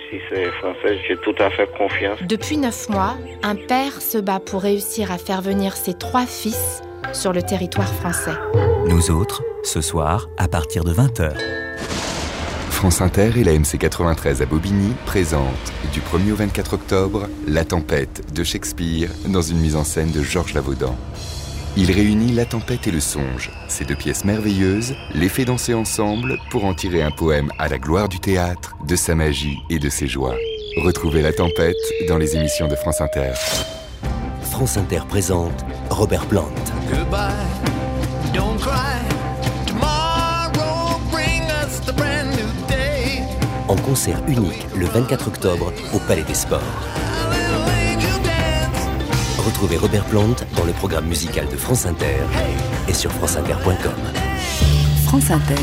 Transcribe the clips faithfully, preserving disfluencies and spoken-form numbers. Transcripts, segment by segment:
si c'est français, j'ai tout à fait confiance. Depuis neuf mois, un père se bat pour réussir à faire venir ses trois fils sur le territoire français. Nous autres, ce soir, à partir de vingt heures. France Inter et la M C quatre-vingt-treize à Bobigny présentent, du premier au vingt-quatre octobre, La Tempête de Shakespeare dans une mise en scène de Georges Lavaudan. Il réunit La Tempête et le Songe, ces deux pièces merveilleuses, les fait danser ensemble pour en tirer un poème à la gloire du théâtre, de sa magie et de ses joies. Retrouvez La Tempête dans les émissions de France Inter. France Inter présente Robert Plant. Goodbye, don't cry. Tomorrow bring us the brand new day. En concert unique le vingt-quatre octobre au Palais des Sports. Retrouvez Robert Plant dans le programme musical de France Inter et sur franceinter point com. France Inter.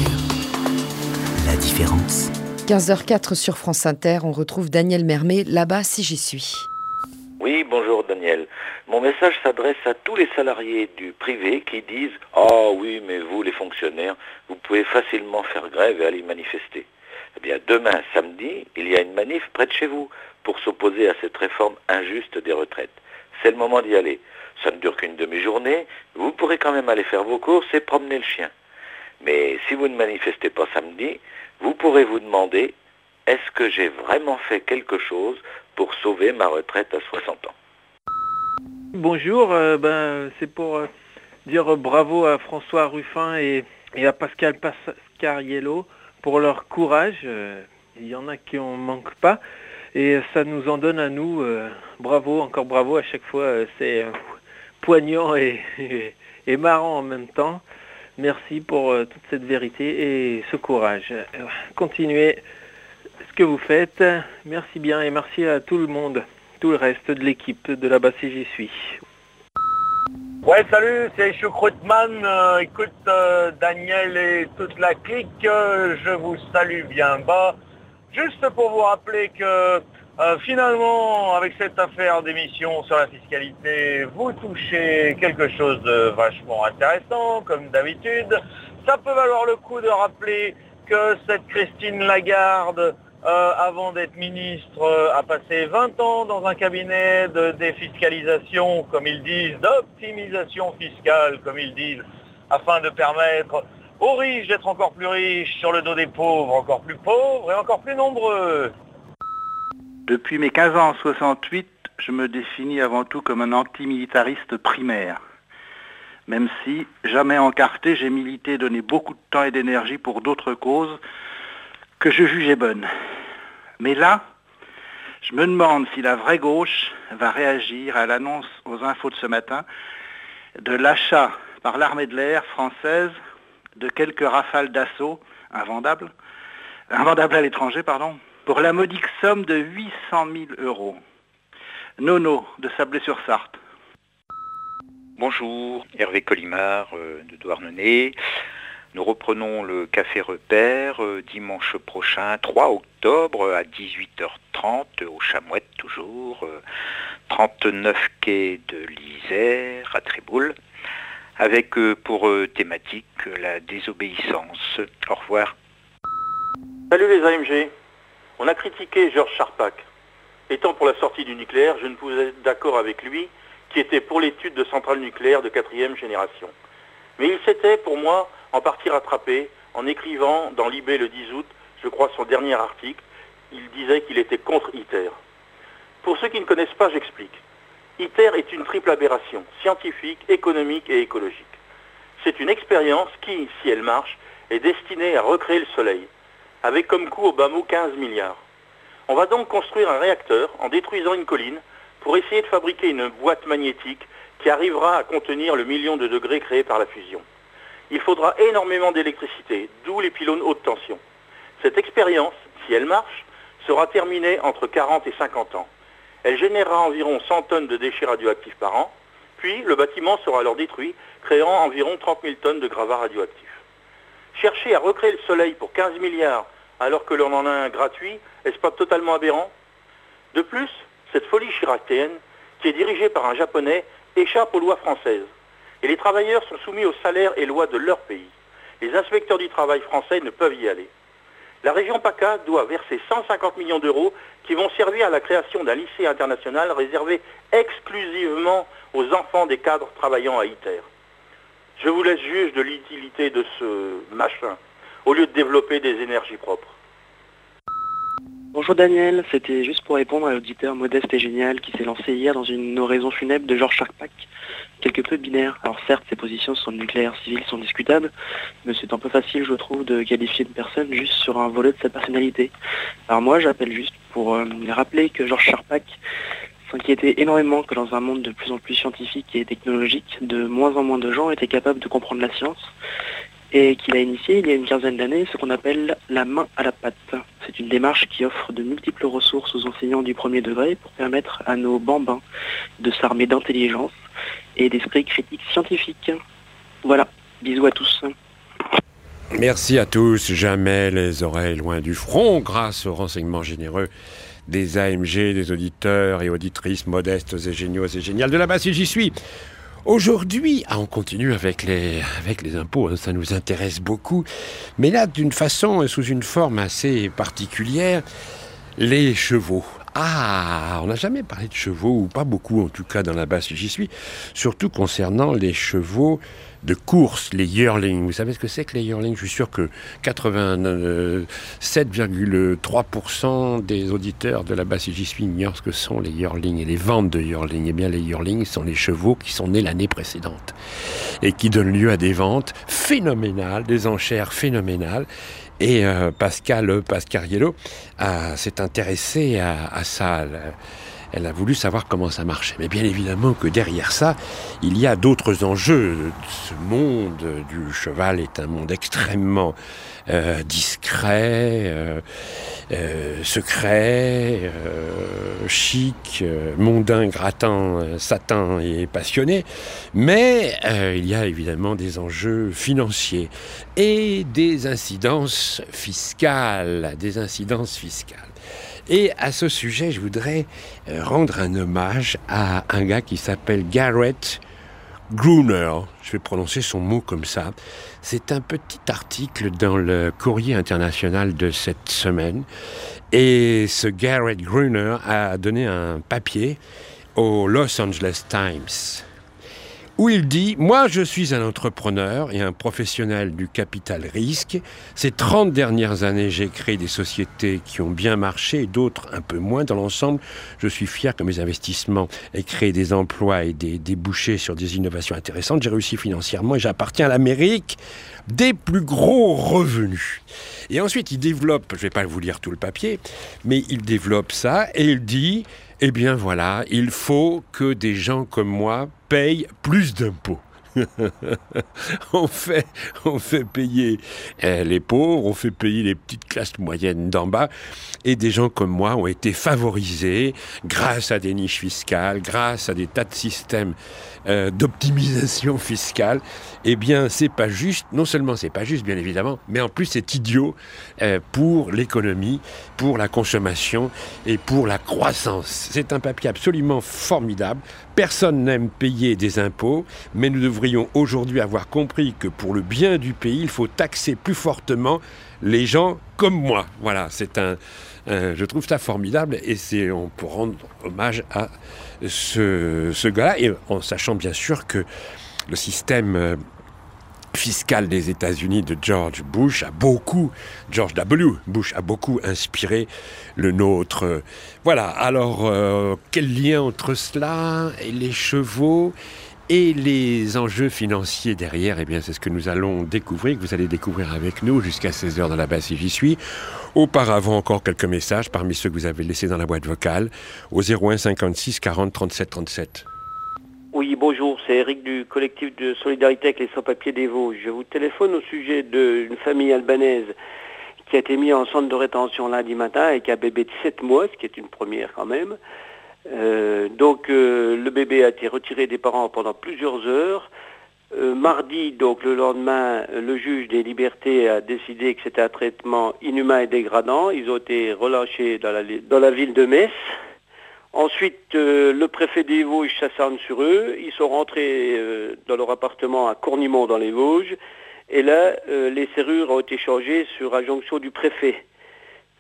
La différence. quinze heures quatre sur France Inter, on retrouve Daniel Mermet, là-bas si j'y suis. Oui, bonjour Daniel. Mon message s'adresse à tous les salariés du privé qui disent « Ah oh, oui, mais vous les fonctionnaires, vous pouvez facilement faire grève et aller manifester. » Eh bien, demain, samedi, il y a une manif près de chez vous pour s'opposer à cette réforme injuste des retraites. C'est le moment d'y aller. Ça ne dure qu'une demi-journée, vous pourrez quand même aller faire vos courses et promener le chien. Mais si vous ne manifestez pas samedi, vous pourrez vous demander « Est-ce que j'ai vraiment fait quelque chose pour sauver ma retraite à soixante ans ?» Bonjour, euh, ben, c'est pour euh, dire bravo à François Ruffin et, et à Pascal Pascariello pour leur courage. Euh, il y en a qui en manquent pas et ça nous en donne à nous. Euh, bravo, encore bravo à chaque fois. Euh, c'est euh, poignant et, et, et marrant en même temps. Merci pour euh, toute cette vérité et ce courage. Euh, continuez ce que vous faites. Merci bien et merci à tout le monde. Tout le reste de l'équipe de là-bas si j'y suis. Ouais, salut, c'est Choucroutman. Euh, écoute, euh, Daniel et toute la clique, euh, je vous salue bien bas. Juste pour vous rappeler que euh, finalement, avec cette affaire d'émission sur la fiscalité, vous touchez quelque chose de vachement intéressant, comme d'habitude. Ça peut valoir le coup de rappeler que cette Christine Lagarde, Euh, avant d'être ministre, euh, a passé vingt ans dans un cabinet de défiscalisation, comme ils disent, d'optimisation fiscale, comme ils disent, afin de permettre aux riches d'être encore plus riches sur le dos des pauvres, encore plus pauvres et encore plus nombreux. Depuis mes quinze ans en soixante-huit, je me définis avant tout comme un antimilitariste primaire. Même si, jamais encarté, j'ai milité, donné beaucoup de temps et d'énergie pour d'autres causes que je jugeais bonnes. Mais là, je me demande si la vraie gauche va réagir à l'annonce aux infos de ce matin de l'achat par l'armée de l'air française de quelques rafales d'assaut invendables, invendables à l'étranger, pardon, pour la modique somme de huit cent mille euros. Nono de Sablé-sur-Sarthe. Bonjour, Hervé Collimard euh, de Douarnenez. Nous reprenons le Café Repère euh, dimanche prochain, trois octobre, à dix-huit heures trente, au Chamouette toujours, euh, trente-neuf quai de l'Isère, à Tréboul, avec euh, pour euh, thématique euh, la désobéissance. Au revoir. Salut les A M G. On a critiqué Georges Charpak. Étant pour la sortie du nucléaire, je ne pouvais être d'accord avec lui, qui était pour l'étude de centrales nucléaires de quatrième génération. Mais il s'était, pour moi, en partie rattrapé en écrivant dans l'I B le dix août, je crois son dernier article, il disait qu'il était contre ITER. Pour ceux qui ne connaissent pas, j'explique. ITER est une triple aberration, scientifique, économique et écologique. C'est une expérience qui, si elle marche, est destinée à recréer le Soleil, avec comme coût au bas mot quinze milliards. On va donc construire un réacteur en détruisant une colline pour essayer de fabriquer une boîte magnétique qui arrivera à contenir le million de degrés créé par la fusion. Il faudra énormément d'électricité, d'où les pylônes haute tension. Cette expérience, si elle marche, sera terminée entre quarante et cinquante ans. Elle générera environ cent tonnes de déchets radioactifs par an, puis le bâtiment sera alors détruit, créant environ trente mille tonnes de gravats radioactifs. Chercher à recréer le Soleil pour quinze milliards alors que l'on en a un gratuit, est-ce pas totalement aberrant? De plus, cette folie chiracienne, qui est dirigée par un Japonais, échappe aux lois françaises. Et les travailleurs sont soumis aux salaires et lois de leur pays. Les inspecteurs du travail français ne peuvent y aller. La région PACA doit verser cent cinquante millions d'euros qui vont servir à la création d'un lycée international réservé exclusivement aux enfants des cadres travaillant à ITER. Je vous laisse juge de l'utilité de ce machin, au lieu de développer des énergies propres. Bonjour Daniel, c'était juste pour répondre à l'auditeur modeste et génial qui s'est lancé hier dans une oraison funèbre de Georges Charpak, quelque peu binaire. Alors certes, ses positions sur le nucléaire civil sont discutables, mais c'est un peu facile, je trouve, de qualifier une personne juste sur un volet de sa personnalité. Alors moi, j'appelle juste pour euh, rappeler que Georges Charpak s'inquiétait énormément que dans un monde de plus en plus scientifique et technologique, de moins en moins de gens étaient capables de comprendre la science, et qu'il a initié il y a une quinzaine d'années ce qu'on appelle la main à la pâte. C'est une démarche qui offre de multiples ressources aux enseignants du premier degré pour permettre à nos bambins de s'armer d'intelligence et d'esprit critique scientifique. Voilà, bisous à tous. Merci à tous, jamais les oreilles loin du front, grâce aux renseignements généreux des A M G, des auditeurs et auditrices modestes et géniaux et géniales de là-bas si j'y suis. Aujourd'hui, ah, on continue avec les, avec les impôts, hein, ça nous intéresse beaucoup, mais là d'une façon, sous une forme assez particulière, les chevaux. Ah, on n'a jamais parlé de chevaux, ou pas beaucoup en tout cas dans la basse où j'y suis, surtout concernant les chevaux de course, les yearlings. Vous savez ce que c'est que les yearlings ? Je suis sûr que quatre-vingt-sept virgule trois pour cent des auditeurs de la basse où j'y suis ignorent ce que sont les yearlings et les ventes de yearlings. Eh bien, les yearlings sont les chevaux qui sont nés l'année précédente et qui donnent lieu à des ventes phénoménales, des enchères phénoménales. Et euh, Pascal Pascariello euh, s'est intéressé à, à ça. Elle, elle a voulu savoir comment ça marchait. Mais bien évidemment que derrière ça, il y a d'autres enjeux. Ce monde du cheval est un monde extrêmement euh, discret, euh, euh, secret, euh, chic, euh, mondain, grattant, euh, satin et passionné. Mais euh, il y a évidemment des enjeux financiers et des incidences fiscales, des incidences fiscales. Et à ce sujet, je voudrais rendre un hommage à un gars qui s'appelle Garrett Gruner. Je vais prononcer son mot comme ça. C'est un petit article dans le Courrier international de cette semaine. Et ce Garrett Gruner a donné un papier au Los Angeles Times, où il dit « Moi, je suis un entrepreneur et un professionnel du capital risque. Ces trente dernières années, j'ai créé des sociétés qui ont bien marché et d'autres un peu moins. Dans l'ensemble, je suis fier que mes investissements aient créé des emplois et des débouchés sur des innovations intéressantes. J'ai réussi financièrement et j'appartiens à l'Amérique des plus gros revenus. » Et ensuite, il développe, je ne vais pas vous lire tout le papier, mais il développe ça et il dit « Eh bien voilà, il faut que des gens comme moi payent plus d'impôts. » on, fait, on fait payer euh, les pauvres, on fait payer les petites classes moyennes d'en bas, et des gens comme moi ont été favorisés grâce à des niches fiscales, grâce à des tas de systèmes euh, d'optimisation fiscale. Eh bien, c'est pas juste, non seulement c'est pas juste, bien évidemment, mais en plus c'est idiot euh, pour l'économie, pour la consommation et pour la croissance. C'est un papier absolument formidable. Personne n'aime payer des impôts, mais nous devrions aujourd'hui avoir compris que pour le bien du pays, il faut taxer plus fortement les gens comme moi. Voilà, c'est un, un je trouve ça formidable et c'est, on peut rendre hommage à ce, ce gars-là, et en sachant bien sûr que le système fiscal des États-Unis de George Bush a beaucoup, George W. Bush a beaucoup inspiré le nôtre. Voilà, alors euh, quel lien entre cela et les chevaux et les enjeux financiers derrière? Eh bien, c'est ce que nous allons découvrir, que vous allez découvrir avec nous jusqu'à seize heures dans la basse si j'y suis. Auparavant, encore quelques messages parmi ceux que vous avez laissés dans la boîte vocale au zéro un cinquante-six quarante trente-sept trente-sept. Oui, bonjour, c'est Eric du collectif de solidarité avec les sans-papiers des Vosges. Je vous téléphone au sujet d'une famille albanaise qui a été mise en centre de rétention lundi matin avec un bébé de sept mois, ce qui est une première quand même. Euh, donc euh, le bébé a été retiré des parents pendant plusieurs heures. Euh, mardi, donc le lendemain, le juge des libertés a décidé que c'était un traitement inhumain et dégradant. Ils ont été relâchés dans la, dans la ville de Metz. Ensuite, euh, le préfet des Vosges s'acharne sur eux. Ils sont rentrés euh, dans leur appartement à Cornimont dans les Vosges. Et là, euh, les serrures ont été changées sur injonction du préfet.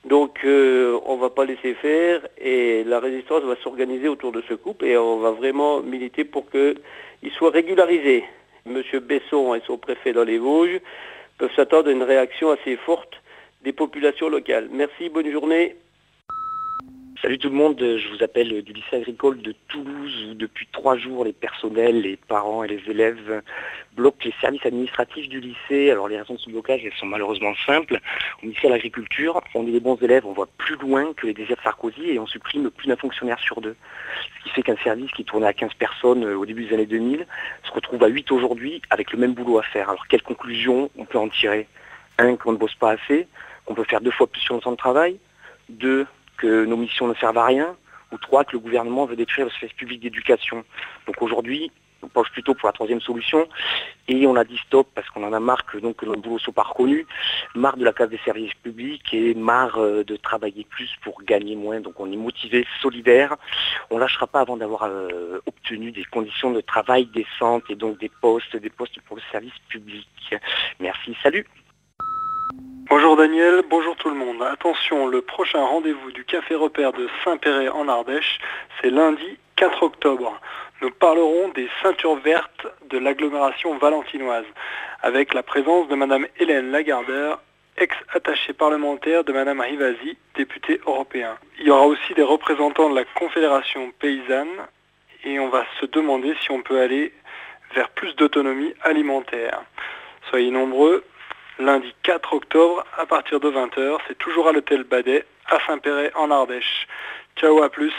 Donc euh, on ne va pas laisser faire et la résistance va s'organiser autour de ce couple et on va vraiment militer pour qu'il soit régularisé. Monsieur Besson et son préfet dans les Vosges peuvent s'attendre à une réaction assez forte des populations locales. Merci, bonne journée. Salut tout le monde, je vous appelle du lycée agricole de Toulouse où depuis trois jours les personnels, les parents et les élèves bloquent les services administratifs du lycée. Alors les raisons de ce blocage, elles sont malheureusement simples. Au ministère de l'Agriculture, on est des bons élèves, on voit plus loin que les désirs de Sarkozy et on supprime plus d'un fonctionnaire sur deux. Ce qui fait qu'un service qui tournait à quinze personnes au début des années deux mille se retrouve à huit aujourd'hui avec le même boulot à faire. Alors quelle conclusion on peut en tirer? Un, qu'on ne bosse pas assez, qu'on peut faire deux fois plus sur le temps de travail. Deux, que nos missions ne servent à rien, ou trois, que le gouvernement veut détruire le service public d'éducation. Donc aujourd'hui, on penche plutôt pour la troisième solution, et on a dit stop parce qu'on en a marre que, donc, que notre boulot soit pas reconnu, marre de la casse des services publics et marre euh, de travailler plus pour gagner moins. Donc on est motivé, solidaire, on lâchera pas avant d'avoir euh, obtenu des conditions de travail décentes et donc des postes, des postes pour le service public. Merci, salut. Bonjour Daniel, bonjour tout le monde. Attention, le prochain rendez-vous du Café Repère de Saint-Péray en Ardèche, c'est lundi quatre octobre. Nous parlerons des ceintures vertes de l'agglomération valentinoise, avec la présence de Madame Hélène Lagardère, ex-attachée parlementaire de Madame Rivasi, députée européen. Il y aura aussi des représentants de la Confédération paysanne, et on va se demander si on peut aller vers plus d'autonomie alimentaire. Soyez nombreux. Lundi quatre octobre, à partir de vingt heures, c'est toujours à l'hôtel Badet, à Saint-Péray, en Ardèche. Ciao, à plus.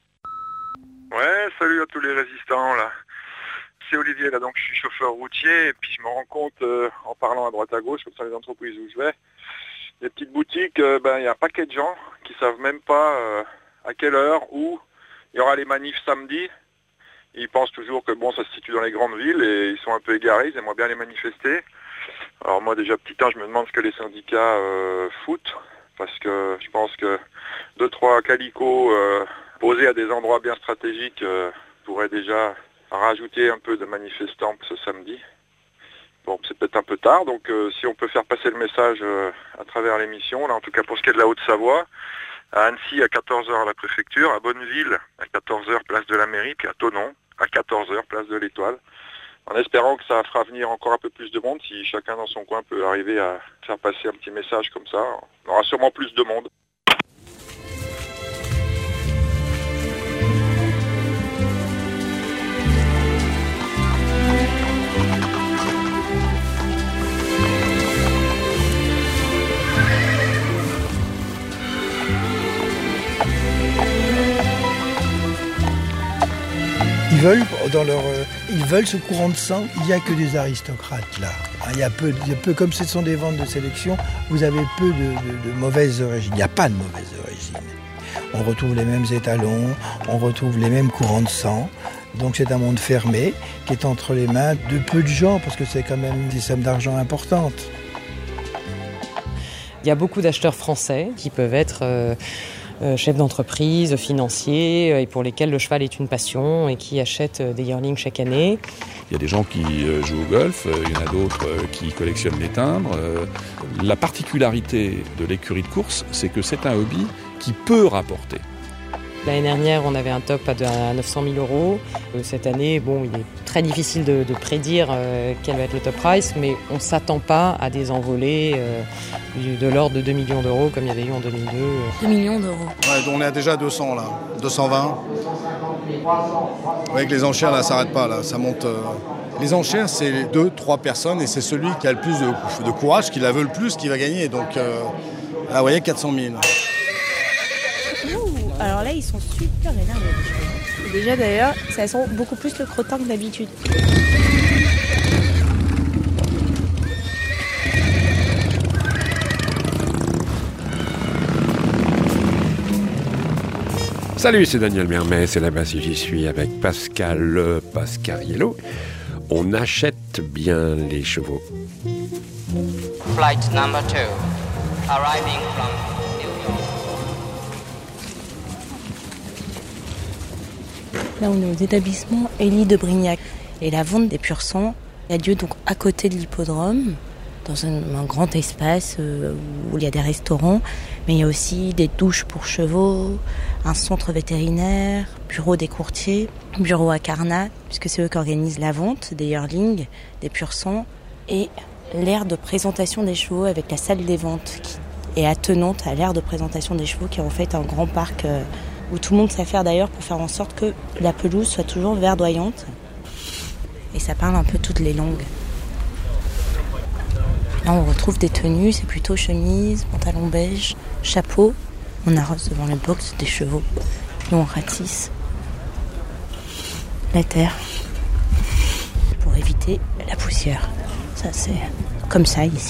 Ouais, salut à tous les résistants, là. C'est Olivier, là, donc je suis chauffeur routier, et puis je me rends compte, euh, en parlant à droite à gauche, comme ça les entreprises où je vais, les petites boutiques, euh, ben, il y a un paquet de gens qui savent même pas euh, à quelle heure, où il y aura les manifs samedi. Ils pensent toujours que, bon, ça se situe dans les grandes villes, et ils sont un peu égarés, ils aimeraient bien les manifester. Alors moi déjà petit temps je me demande ce que les syndicats euh, foutent, parce que je pense que deux trois calicots euh, posés à des endroits bien stratégiques euh, pourraient déjà rajouter un peu de manifestants ce samedi. Bon, c'est peut-être un peu tard, donc euh, si on peut faire passer le message euh, à travers l'émission, là en tout cas pour ce qui est de la Haute-Savoie, à Annecy à quatorze heures à la préfecture, à Bonneville à quatorze heures place de la mairie, puis à Thonon à quatorze heures place de l'Étoile. En espérant que ça fera venir encore un peu plus de monde, si chacun dans son coin peut arriver à faire passer un petit message comme ça, on aura sûrement plus de monde. Ils veulent, dans leur, euh, ils veulent ce courant de sang. Il n'y a que des aristocrates là. Il y a peu, il y a peu, comme ce sont des ventes de sélection, vous avez peu de, de, de mauvaises origines. Il n'y a pas de mauvaises origines. On retrouve les mêmes étalons, on retrouve les mêmes courants de sang. Donc c'est un monde fermé qui est entre les mains de peu de gens, parce que c'est quand même des sommes d'argent importantes. Il y a beaucoup d'acheteurs français qui peuvent être euh, euh, chefs d'entreprise, financiers, euh, et pour lesquels le cheval est une passion et qui achètent euh, des yearlings chaque année. Il y a des gens qui euh, jouent au golf, euh, il y en a d'autres euh, qui collectionnent les timbres. Euh, la particularité de l'écurie de course, c'est que c'est un hobby qui peut rapporter. L'année dernière, on avait un top à neuf cent mille euros. Cette année, bon, il est très difficile de, de prédire euh, quel va être le top price, mais on ne s'attend pas à des envolées euh, de l'ordre de deux millions d'euros comme il y avait eu en deux mille deux. deux millions d'euros. Ouais, on est à déjà à deux cents là, deux cent vingt. Avec les enchères, là, ça s'arrête pas, là, ça monte. Euh... Les enchères, c'est deux, trois personnes et c'est celui qui a le plus de, de courage, qui la veut le plus, qui va gagner. Donc, euh... ah, vous voyez, quatre cent mille. Alors là, ils sont super énervés. Déjà d'ailleurs, ça sent beaucoup plus le crottin que d'habitude. Salut, c'est Daniel Mermet, c'est là-bas si j'y suis avec Pascal Pascariello. On achète bien les chevaux. Flight number two, arriving from Là, on est aux établissements Élie de Brignac. Et la vente des purs sangs a lieu donc à côté de l'hippodrome, dans un, un grand espace euh, où il y a des restaurants. Mais il y a aussi des douches pour chevaux, un centre vétérinaire, bureau des courtiers, bureau à Carnat, puisque c'est eux qui organisent la vente des yearlings, des pur sang, et l'aire de présentation des chevaux avec la salle des ventes qui est attenante à l'aire de présentation des chevaux, qui est en fait un grand parc euh, où tout le monde sait faire d'ailleurs pour faire en sorte que la pelouse soit toujours verdoyante. Et ça parle un peu toutes les langues. Là, on retrouve des tenues, c'est plutôt chemise, pantalon beige, chapeau. On arrose devant les box des chevaux. Puis on ratisse la terre pour éviter la poussière. Ça, c'est comme ça ici.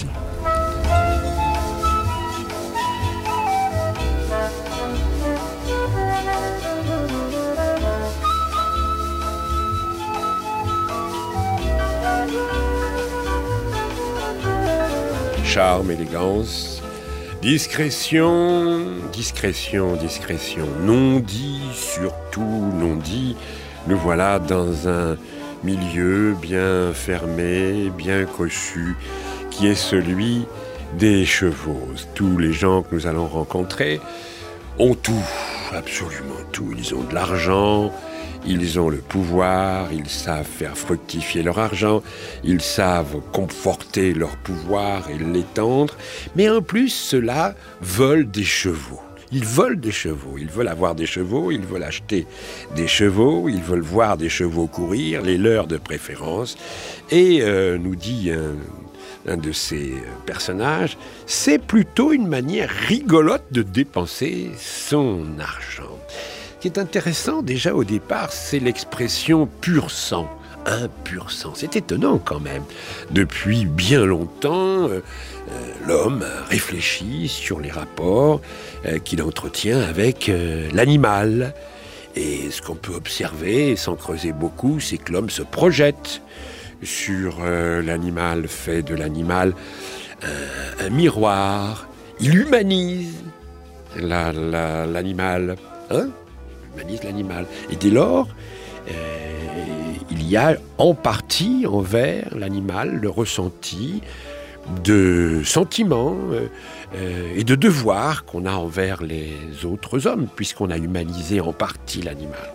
Charme, élégance, discrétion, discrétion, discrétion, non dit, surtout non dit. Nous voilà dans un milieu bien fermé, bien cossu, qui est celui des chevaux. Tous les gens que nous allons rencontrer ont tout, absolument tout. Ils ont de l'argent, ils ont le pouvoir, ils savent faire fructifier leur argent, ils savent conforter leur pouvoir et l'étendre, mais en plus, ceux-là veulent des chevaux. Ils veulent des chevaux, ils veulent avoir des chevaux, ils veulent acheter des chevaux, ils veulent voir des chevaux courir, les leurs de préférence. Et euh, nous dit un, un de ces personnages, c'est plutôt une manière rigolote de dépenser son argent. Ce qui est intéressant déjà au départ, c'est l'expression pur sang. Un pur sang. C'est étonnant quand même. Depuis bien longtemps, euh, l'homme réfléchit sur les rapports euh, qu'il entretient avec euh, l'animal. Et ce qu'on peut observer, sans creuser beaucoup, c'est que l'homme se projette sur euh, l'animal, fait de l'animal un, un miroir. Il humanise la, la, l'animal. Hein ? Il humanise l'animal. Et dès lors, euh, il y a en partie envers l'animal le ressenti de sentiments euh, euh, et de devoirs qu'on a envers les autres hommes, puisqu'on a humanisé en partie l'animal.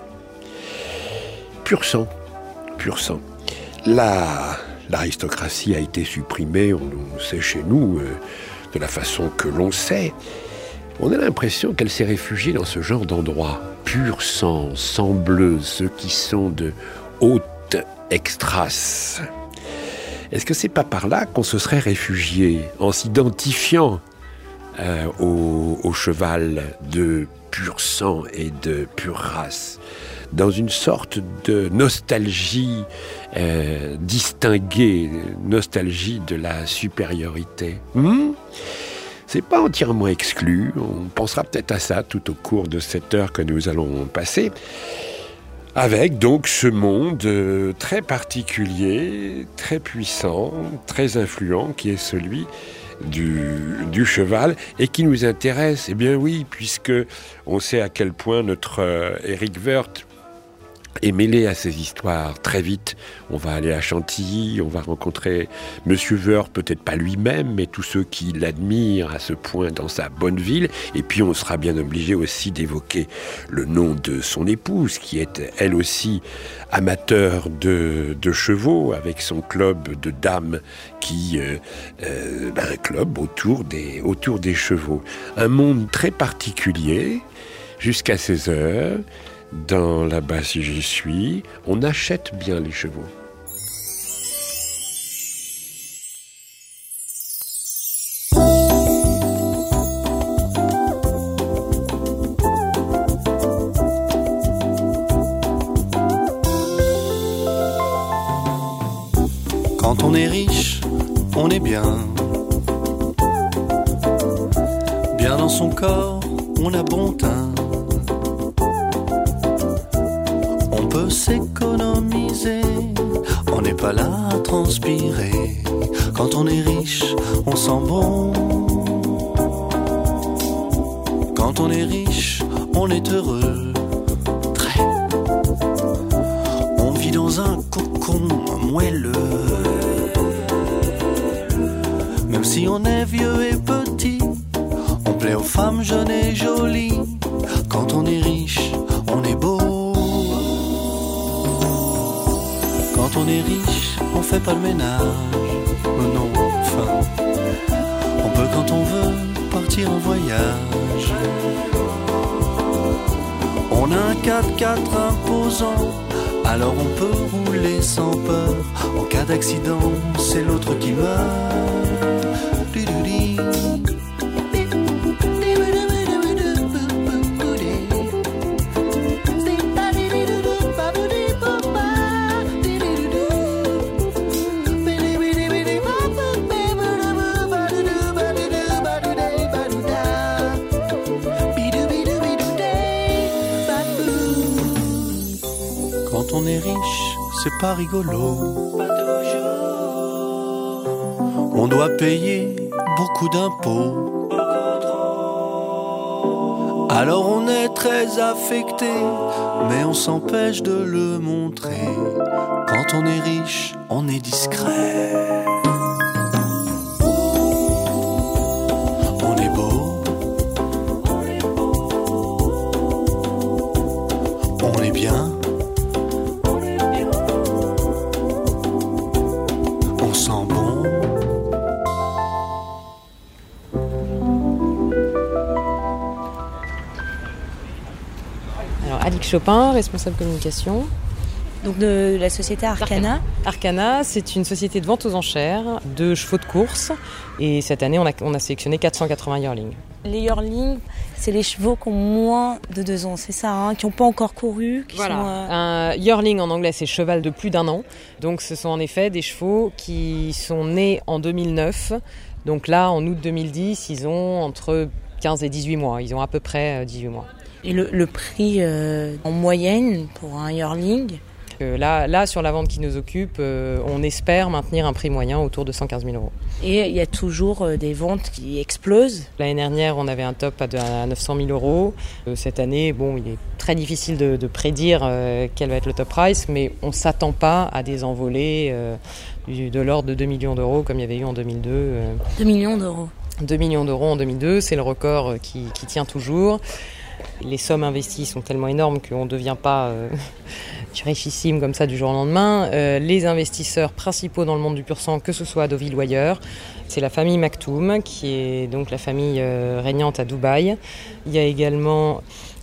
Pur sang, pur sang. La, l'aristocratie a été supprimée, on, on sait chez nous, euh, de la façon que l'on sait. On a l'impression qu'elle s'est réfugiée dans ce genre d'endroit. Pur sang, sang bleu, ceux qui sont de haute extrace. Est-ce que c'est pas par là qu'on se serait réfugié en s'identifiant euh, au, au cheval de pur sang et de pure race, dans une sorte de nostalgie euh, distinguée, nostalgie de la supériorité? hmm C'est pas entièrement exclu, on pensera peut-être à ça tout au cours de cette heure que nous allons passer, avec donc ce monde euh, très particulier, très puissant, très influent, qui est celui du, du cheval, et qui nous intéresse. Eh bien oui, puisque on sait à quel point notre euh, Éric Woerth est mêlé à ces histoires. Très vite, on va aller à Chantilly, on va rencontrer Monsieur Woerth, peut-être pas lui-même, mais tous ceux qui l'admirent à ce point dans sa bonne ville. Et puis on sera bien obligé aussi d'évoquer le nom de son épouse, qui est elle aussi amateur de, de chevaux, avec son club de dames, qui euh, euh, ben, un club autour des, autour des chevaux. Un monde très particulier, jusqu'à seize heures. Dans Là-bas si j'y suis, on achète bien les chevaux. Quand on est riche, on est bien. Bien dans son corps, on a bon teint. On peut s'économiser, on n'est pas là à transpirer. Quand on est riche, on sent bon. Quand on est riche, on est heureux. Très. On vit dans un cocon moelleux. Même si on est vieux et petit, on plaît aux femmes jeunes et jolies. Quand on est riche, on est beau. Quand on est riche, on fait pas le ménage. Oh non, enfin, on peut quand on veut partir en voyage. On a un quatre-quatre imposant, alors on peut rouler sans peur. En cas d'accident, c'est l'autre qui meurt. Du-du-di. Quand on est riche, c'est pas rigolo. On doit payer beaucoup d'impôts. Alors on est très affecté, mais on s'empêche de le montrer. Quand on est riche, on est discret. On est beau. On est bien. On sent bon. Alors, Alix Chopin, responsable communication. Donc de la société Arcana. Arcana, c'est une société de vente aux enchères de chevaux de course. Et cette année, on a, on a sélectionné quatre cent quatre-vingts yearlings. Les yearlings, c'est les chevaux qui ont moins de deux ans, c'est ça, hein, qui n'ont pas encore couru. Qui voilà. sont, euh... Un yearling en anglais, c'est cheval de plus d'un an. Donc ce sont en effet des chevaux qui sont nés en deux mille neuf. Donc là, en août deux mille dix, ils ont entre quinze et dix-huit mois. Ils ont à peu près dix-huit mois. Et le, le prix euh, en moyenne pour un yearling? Là, là, sur la vente qui nous occupe, euh, on espère maintenir un prix moyen autour de cent quinze mille euros. Et il y a toujours euh, des ventes qui explosent. L'année dernière, on avait un top à, de, à neuf cent mille euros. Euh, cette année, bon, il est très difficile de, de prédire euh, quel va être le top price, mais on ne s'attend pas à des envolées euh, du, de l'ordre de deux millions d'euros comme il y avait eu en deux mille deux. Euh. deux millions d'euros. deux millions d'euros en deux mille deux, c'est le record qui, qui tient toujours. Les sommes investies sont tellement énormes qu'on ne devient pas euh, richissime comme ça du jour au lendemain. Euh, les investisseurs principaux dans le monde du pur sang, que ce soit à Deauville ou ailleurs, c'est la famille Maktoum, qui est donc la famille euh, régnante à Dubaï. Il y a également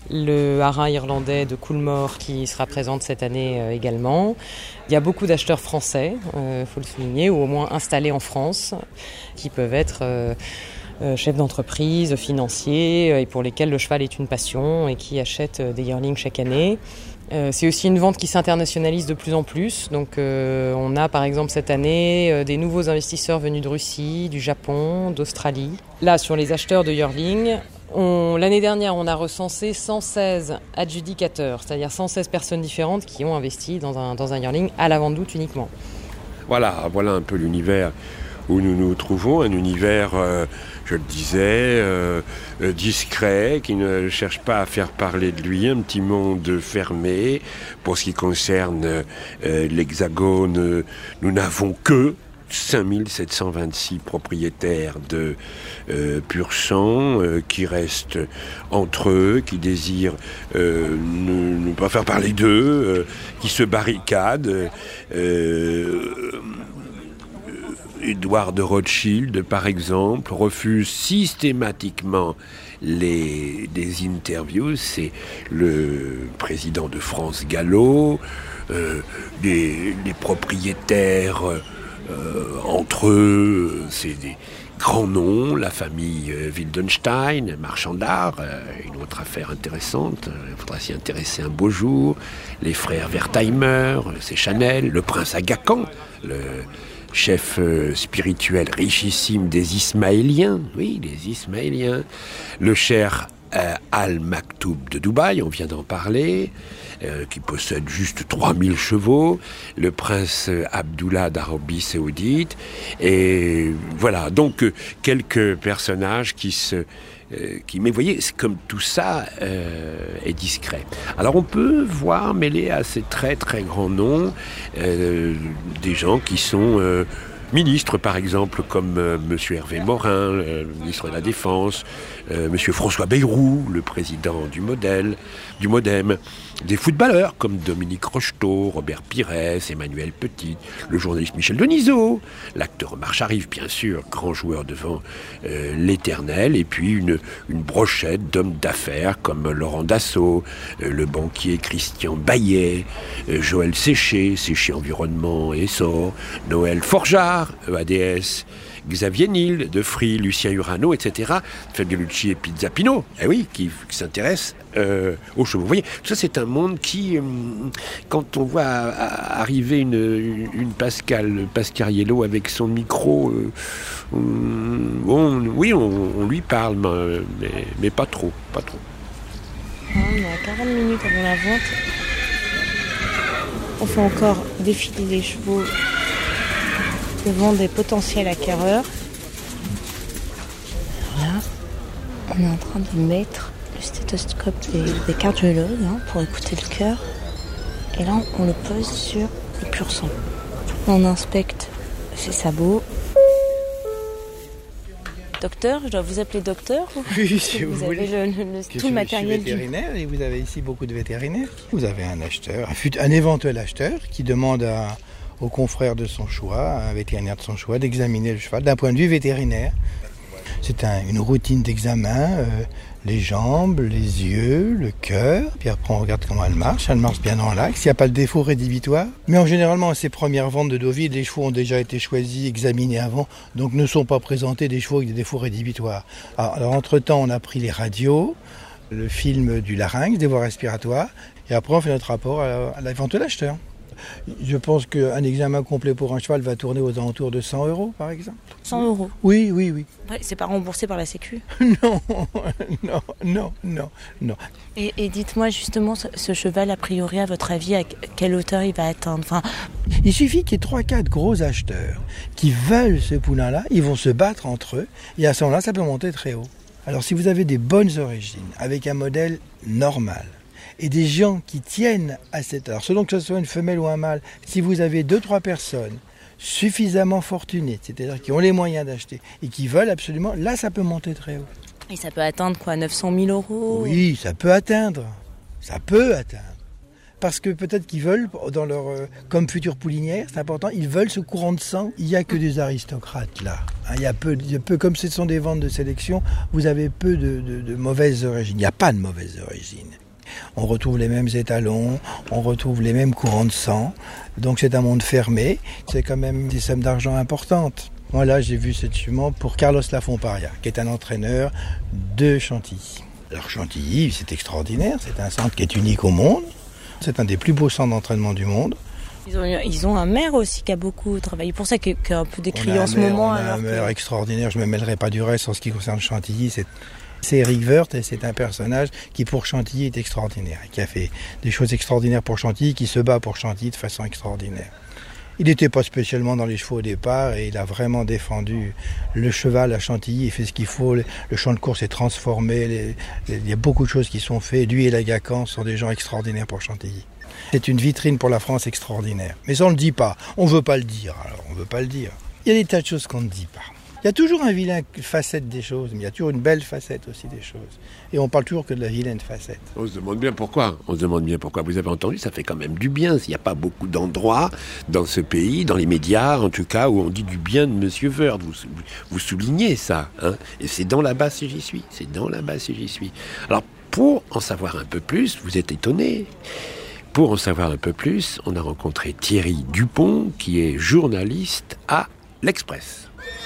le haras irlandais de Coolmore qui sera présente cette année euh, également. Il y a beaucoup d'acheteurs français, il euh, faut le souligner, ou au moins installés en France, qui peuvent être... Euh, Euh, chefs d'entreprise, financiers, euh, et pour lesquels le cheval est une passion et qui achètent euh, des yearlings chaque année. Euh, c'est aussi une vente qui s'internationalise de plus en plus. Donc euh, on a par exemple cette année euh, des nouveaux investisseurs venus de Russie, du Japon, d'Australie. Là, sur les acheteurs de yearlings, on, l'année dernière, on a recensé cent seize adjudicateurs, c'est-à-dire cent seize personnes différentes qui ont investi dans un, dans un yearling à la vente d'août uniquement. Voilà, voilà un peu l'univers où nous nous trouvons, un univers, euh, je le disais, euh, euh, discret, qui ne cherche pas à faire parler de lui, un petit monde fermé. Pour ce qui concerne euh, l'Hexagone, euh, nous n'avons que cinq mille sept cent vingt-six propriétaires de euh, pur sang euh, qui restent entre eux, qui désirent euh, ne, ne pas faire parler d'eux, euh, qui se barricadent. Euh, Édouard de Rothschild, par exemple, refuse systématiquement les, des interviews. C'est le président de France Gallo, euh, les, les propriétaires euh, entre eux, c'est des grands noms, la famille euh, Wildenstein, marchand d'art, euh, une autre affaire intéressante, il faudra s'y intéresser un beau jour, les frères Wertheimer, c'est Chanel, le prince Aga Khan, le chef euh, spirituel richissime des Ismaéliens, oui, les Ismaéliens, le cher euh, Al Maktoum de Dubaï, on vient d'en parler, euh, qui possède juste trois mille chevaux, le prince Abdullah d'Arabie Saoudite, et voilà, donc euh, quelques personnages qui se... Euh, qui, mais vous voyez, c'est comme tout ça euh, est discret. Alors on peut voir mêler à ces très très grands noms euh, des gens qui sont euh, ministres, par exemple, comme euh, Monsieur Hervé Morin, euh, le ministre de la Défense, euh, Monsieur François Bayrou, le président du Modèle, du Modem, des footballeurs comme Dominique Rocheteau, Robert Pires, Emmanuel Petit, le journaliste Michel Denisot, l'acteur Omar Sharif, bien sûr, grand joueur devant euh, l'éternel, et puis une, une brochette d'hommes d'affaires comme Laurent Dassault, euh, le banquier Christian Baillet, euh, Joël Séché, Séché Environnement et Essor, Noël Forgeard, E A D S, Xavier Niel, De Free, Lucien Urano, et cetera. Fabiolucci et Pizzapino, eh oui, qui, qui s'intéressent euh, aux chevaux. Vous voyez, tout ça, c'est un monde qui, euh, quand on voit à, à arriver une, une, une Pascal Pascariello avec son micro, euh, on, on, oui, on, on lui parle, mais, mais pas trop, pas trop. On est à quarante minutes avant la vente. On fait encore défiler les chevaux devant des potentiels acquéreurs. Là, on est en train de mettre le stéthoscope des, des cardiologues hein, pour écouter le cœur. Et là, on le pose sur le pur sang. On inspecte ses sabots. Docteur, je dois vous appeler docteur? Oui, si vous, vous voulez. avez le, le, le, tout le matériel. Je suis vétérinaire et vous avez ici beaucoup de vétérinaires. Vous avez un acheteur, un, un éventuel acheteur qui demande à, au confrère de son choix, un vétérinaire de son choix, d'examiner le cheval d'un point de vue vétérinaire. C'est un, une routine d'examen, euh, les jambes, les yeux, le cœur, puis après on regarde comment elle marche, elle marche bien dans l'axe, il n'y a pas de défaut rédhibitoire. Mais en généralement, à ces premières ventes de Deauville, les chevaux ont déjà été choisis, examinés avant, donc ne sont pas présentés des chevaux avec des défauts rédhibitoires. Alors, alors entre-temps, on a pris les radios, le film du larynx, des voies respiratoires, et après on fait notre rapport à, à l'éventuel acheteur. Je pense qu'un examen complet pour un cheval va tourner aux alentours de cent euros, par exemple. cent euros? Oui, oui, oui. Ouais, c'est pas remboursé par la Sécu? Non, non, non, non, non. Et, et dites-moi justement, ce, ce cheval, a priori, à votre avis, à quelle hauteur il va atteindre? Enfin... Il suffit qu'il y ait trois quatre gros acheteurs qui veulent ce poulain-là, ils vont se battre entre eux, et à ce moment-là, ça peut monter très haut. Alors si vous avez des bonnes origines, avec un modèle normal, et des gens qui tiennent à cette... Alors selon que ce soit une femelle ou un mâle, si vous avez deux, trois personnes suffisamment fortunées, c'est-à-dire qui ont les moyens d'acheter et qui veulent absolument, là ça peut monter très haut. Et ça peut atteindre quoi, neuf cent mille euros? Oui, ça peut atteindre. Ça peut atteindre. Parce que peut-être qu'ils veulent, dans leur, euh, comme future poulinière, c'est important, ils veulent ce courant de sang. Il n'y a que des aristocrates là. Hein, il y a peu, il y a peu, comme ce sont des ventes de sélection, vous avez peu de, de, de mauvaises origines. Il n'y a pas de mauvaises origines. On retrouve les mêmes étalons, on retrouve les mêmes courants de sang. Donc c'est un monde fermé. C'est quand même des sommes d'argent importantes. Moi là, j'ai vu cette jument pour Carlos Lafomparia, qui est un entraîneur de Chantilly. Alors Chantilly, c'est extraordinaire. C'est un centre qui est unique au monde. C'est un des plus beaux centres d'entraînement du monde. Ils ont, ils ont un maire aussi qui a beaucoup travaillé. Pour ça qu'il y a un peu décrié en ce maire, moment. On a alors un maire que... extraordinaire. Je ne me mêlerai pas du reste en ce qui concerne Chantilly. C'est... C'est Eric Woerth et c'est un personnage qui pour Chantilly est extraordinaire, qui a fait des choses extraordinaires pour Chantilly, qui se bat pour Chantilly de façon extraordinaire. Il n'était pas spécialement dans les chevaux au départ et il a vraiment défendu le cheval à Chantilly, il fait ce qu'il faut, le champ de course est transformé, les, les, il y a beaucoup de choses qui sont faites, lui et Lagacan sont des gens extraordinaires pour Chantilly. C'est une vitrine pour la France extraordinaire, mais ça on ne le dit pas, on ne veut pas le dire, alors on ne veut pas le dire. Il y a des tas de choses qu'on ne dit pas. Il y a toujours un vilain facette des choses, mais il y a toujours une belle facette aussi des choses. Et on parle toujours que de la vilaine facette. On se demande bien pourquoi. On se demande bien pourquoi. Vous avez entendu, ça fait quand même du bien. Il n'y a pas beaucoup d'endroits dans ce pays, dans les médias en tout cas, où on dit du bien de Monsieur Woerth. Vous, vous soulignez ça. Hein, et c'est dans la basse et j'y suis. C'est dans la basse et j'y suis. Alors, pour en savoir un peu plus, vous êtes étonnés. Pour en savoir un peu plus, on a rencontré Thierry Dupont, qui est journaliste à l'Express.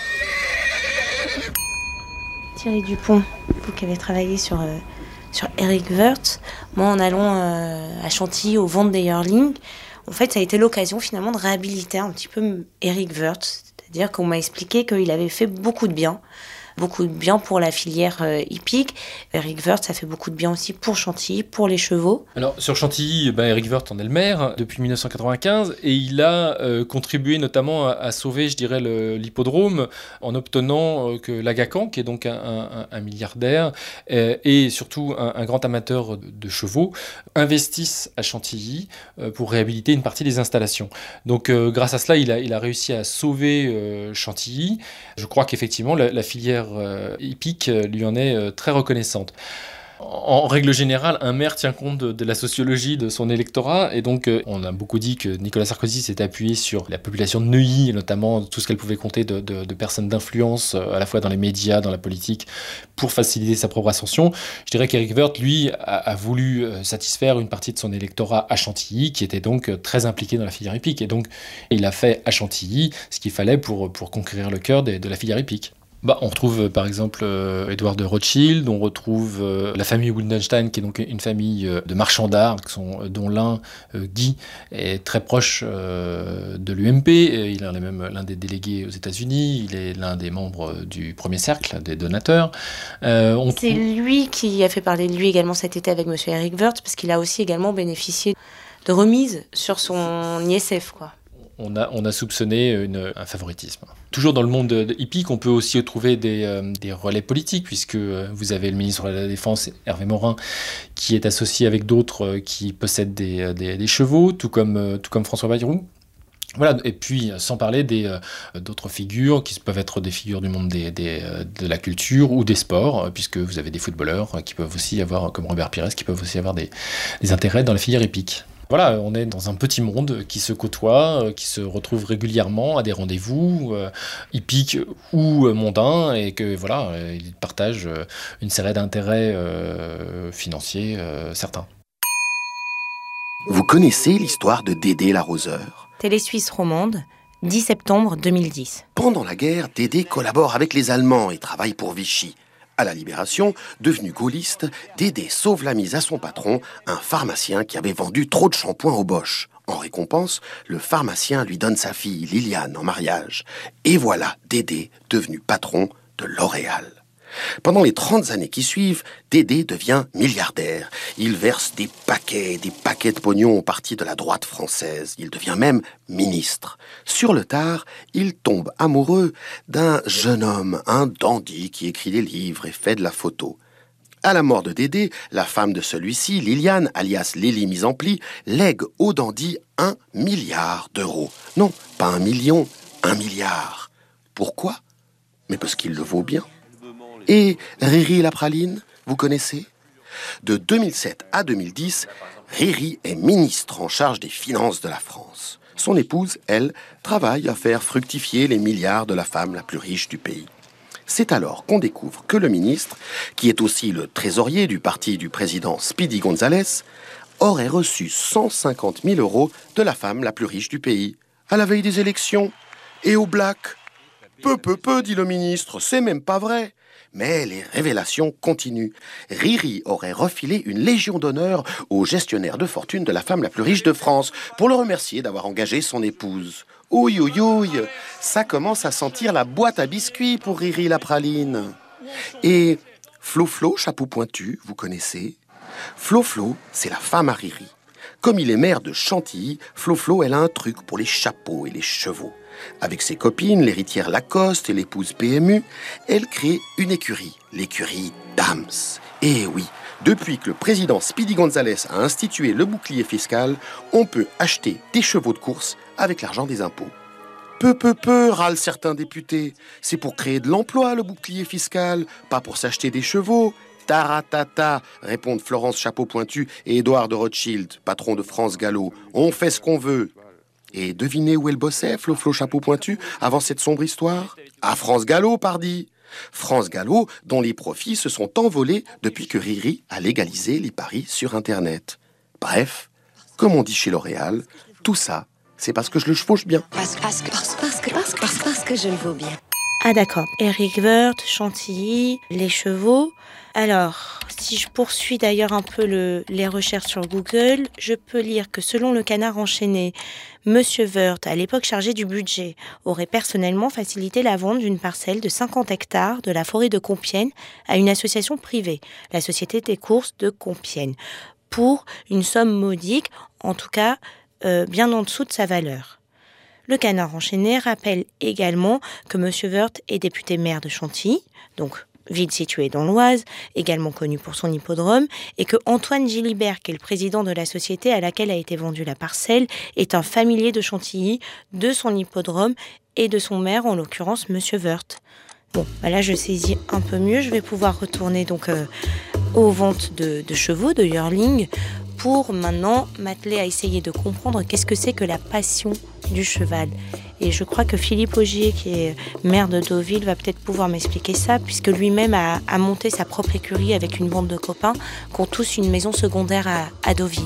Thierry Dupont, vous qui avez travaillé sur, euh, sur Eric Woerth, moi en allant euh, à Chantilly aux ventes des yearlings, en fait ça a été l'occasion finalement de réhabiliter un petit peu Eric Woerth, c'est-à-dire qu'on m'a expliqué qu'il avait fait beaucoup de bien, beaucoup de bien pour la filière euh, hippique. Eric Woerth, ça fait beaucoup de bien aussi pour Chantilly, pour les chevaux. Alors sur Chantilly, ben, Eric Woerth en est le maire depuis dix-neuf cent quatre-vingt-quinze et il a euh, contribué notamment à, à sauver, je dirais, le, l'hippodrome en obtenant euh, que Lagacan, qui est donc un, un, un milliardaire euh, et surtout un, un grand amateur de, de chevaux, investisse à Chantilly euh, pour réhabiliter une partie des installations. Donc euh, grâce à cela, il a, il a réussi à sauver euh, Chantilly. Je crois qu'effectivement, la, la filière filière euh, hippique lui en est euh, très reconnaissante. En règle générale, un maire tient compte de, de la sociologie de son électorat et donc euh, on a beaucoup dit que Nicolas Sarkozy s'était appuyé sur la population de Neuilly et notamment tout ce qu'elle pouvait compter de, de, de personnes d'influence euh, à la fois dans les médias, dans la politique pour faciliter sa propre ascension. Je dirais qu'Éric Woerth, lui, a, a voulu euh, satisfaire une partie de son électorat à Chantilly qui était donc euh, très impliqué dans la filière hippique et donc il a fait à Chantilly ce qu'il fallait pour, pour conquérir le cœur de, de la filière hippique. Bah, on retrouve euh, par exemple euh, Édouard de Rothschild, on retrouve euh, la famille Wildenstein qui est donc une famille euh, de marchands d'art qui sont, dont l'un, euh, Guy, est très proche euh, de l'U M P, et il est même l'un des délégués aux États-Unis, il est l'un des membres du premier cercle, des donateurs. Euh, on C'est trouve... lui qui a fait parler de lui également cet été avec M. Éric Woerth parce qu'il a aussi également bénéficié de remises sur son I S F, quoi. On a, on a soupçonné une, un favoritisme. Toujours dans le monde de, de hippique, on peut aussi trouver des, euh, des relais politiques, puisque euh, vous avez le ministre de la Défense, Hervé Morin, qui est associé avec d'autres euh, qui possèdent des, des, des chevaux, tout comme, euh, tout comme François Bayrou. Voilà, et puis sans parler des, euh, d'autres figures qui peuvent être des figures du monde des, des, euh, de la culture ou des sports, euh, puisque vous avez des footballeurs euh, qui peuvent aussi avoir, comme Robert Pires, qui peuvent aussi avoir des, des intérêts dans la filière hippique. Voilà, on est dans un petit monde qui se côtoie, qui se retrouve régulièrement à des rendez-vous euh, hippiques ou euh, mondains et que voilà, euh, ils partagent euh, une série d'intérêts euh, financiers euh, certains. Vous connaissez l'histoire de Dédé l'arroseur ? Télé Suisse romande, dix septembre deux mille dix. Pendant la guerre, Dédé collabore avec les Allemands et travaille pour Vichy. À la Libération, devenu gaulliste, Dédé sauve la mise à son patron, un pharmacien qui avait vendu trop de shampoing au Bosch. En récompense, le pharmacien lui donne sa fille Liliane en mariage. Et voilà Dédé devenu patron de L'Oréal. Pendant les trente années qui suivent, Dédé devient milliardaire. Il verse des paquets et des paquets de pognon au parti de la droite française. Il devient même ministre. Sur le tard, il tombe amoureux d'un jeune homme, un dandy qui écrit des livres et fait de la photo. À la mort de Dédé, la femme de celui-ci, Liliane, alias Lily mise en pli, lègue au dandy un milliard d'euros. Non, pas un million, un milliard. Pourquoi ? Mais parce qu'il le vaut bien. Et Riri la praline, vous connaissez ? De deux mille sept à deux mille dix, Riri est ministre en charge des finances de la France. Son épouse, elle, travaille à faire fructifier les milliards de la femme la plus riche du pays. C'est alors qu'on découvre que le ministre, qui est aussi le trésorier du parti du président Speedy González, aurait reçu cent cinquante mille euros de la femme la plus riche du pays, à la veille des élections, et au black. Peu, peu, peu, dit le ministre, c'est même pas vrai. Mais les révélations continuent. Riri aurait refilé une légion d'honneur au gestionnaire de fortune de la femme la plus riche de France pour le remercier d'avoir engagé son épouse. Ouïe, ouïe, ouïe, ça commence à sentir la boîte à biscuits pour Riri la praline. Et Flo Flo, chapeau pointu, vous connaissez ? Flo Flo, c'est la femme à Riri. Comme il est maire de Chantilly, Flo Flo, elle a un truc pour les chapeaux et les chevaux. Avec ses copines, l'héritière Lacoste et l'épouse P M U, elle crée une écurie, l'écurie Dams. Et oui, depuis que le président Speedy González a institué le bouclier fiscal, on peut acheter des chevaux de course avec l'argent des impôts. Peu, peu, peu, râlent certains députés. C'est pour créer de l'emploi, le bouclier fiscal, pas pour s'acheter des chevaux. Taratata, répondent Florence Chapeau Pointu et Édouard de Rothschild, patron de France Gallo. On fait ce qu'on veut. Et devinez où elle bossait, Flo Flo Chapeau Pointu, avant cette sombre histoire ? À France Gallo, pardi. France Gallo, dont les profits se sont envolés depuis que Riri a légalisé les paris sur Internet. Bref, comme on dit chez L'Oréal, tout ça, c'est parce que je le chevauche bien. Parce, parce, parce, parce, que, parce, parce, parce que je le vaux bien. Ah d'accord, Éric Woerth, Chantilly, les chevaux. Alors, si je poursuis d'ailleurs un peu le, les recherches sur Google, je peux lire que selon le Canard enchaîné, Monsieur Woerth, à l'époque chargé du budget, aurait personnellement facilité la vente d'une parcelle de cinquante hectares de la forêt de Compiègne à une association privée, la Société des courses de Compiègne, pour une somme modique, en tout cas euh, bien en dessous de sa valeur. Le Canard enchaîné rappelle également que Monsieur Woerth est député maire de Chantilly, donc ville située dans l'Oise, également connue pour son hippodrome, et que Antoine Gilibert, qui est le président de la société à laquelle a été vendue la parcelle, est un familier de Chantilly, de son hippodrome et de son maire, en l'occurrence Monsieur Woerth. Bon, bah là je saisis un peu mieux, je vais pouvoir retourner donc euh, aux ventes de, de chevaux, de yearling, pour maintenant m'atteler à essayer de comprendre qu'est-ce que c'est que la passion du cheval. Et je crois que Philippe Augier, qui est maire de Deauville, va peut-être pouvoir m'expliquer ça, puisque lui-même a, a monté sa propre écurie avec une bande de copains qui ont tous une maison secondaire à, à Deauville.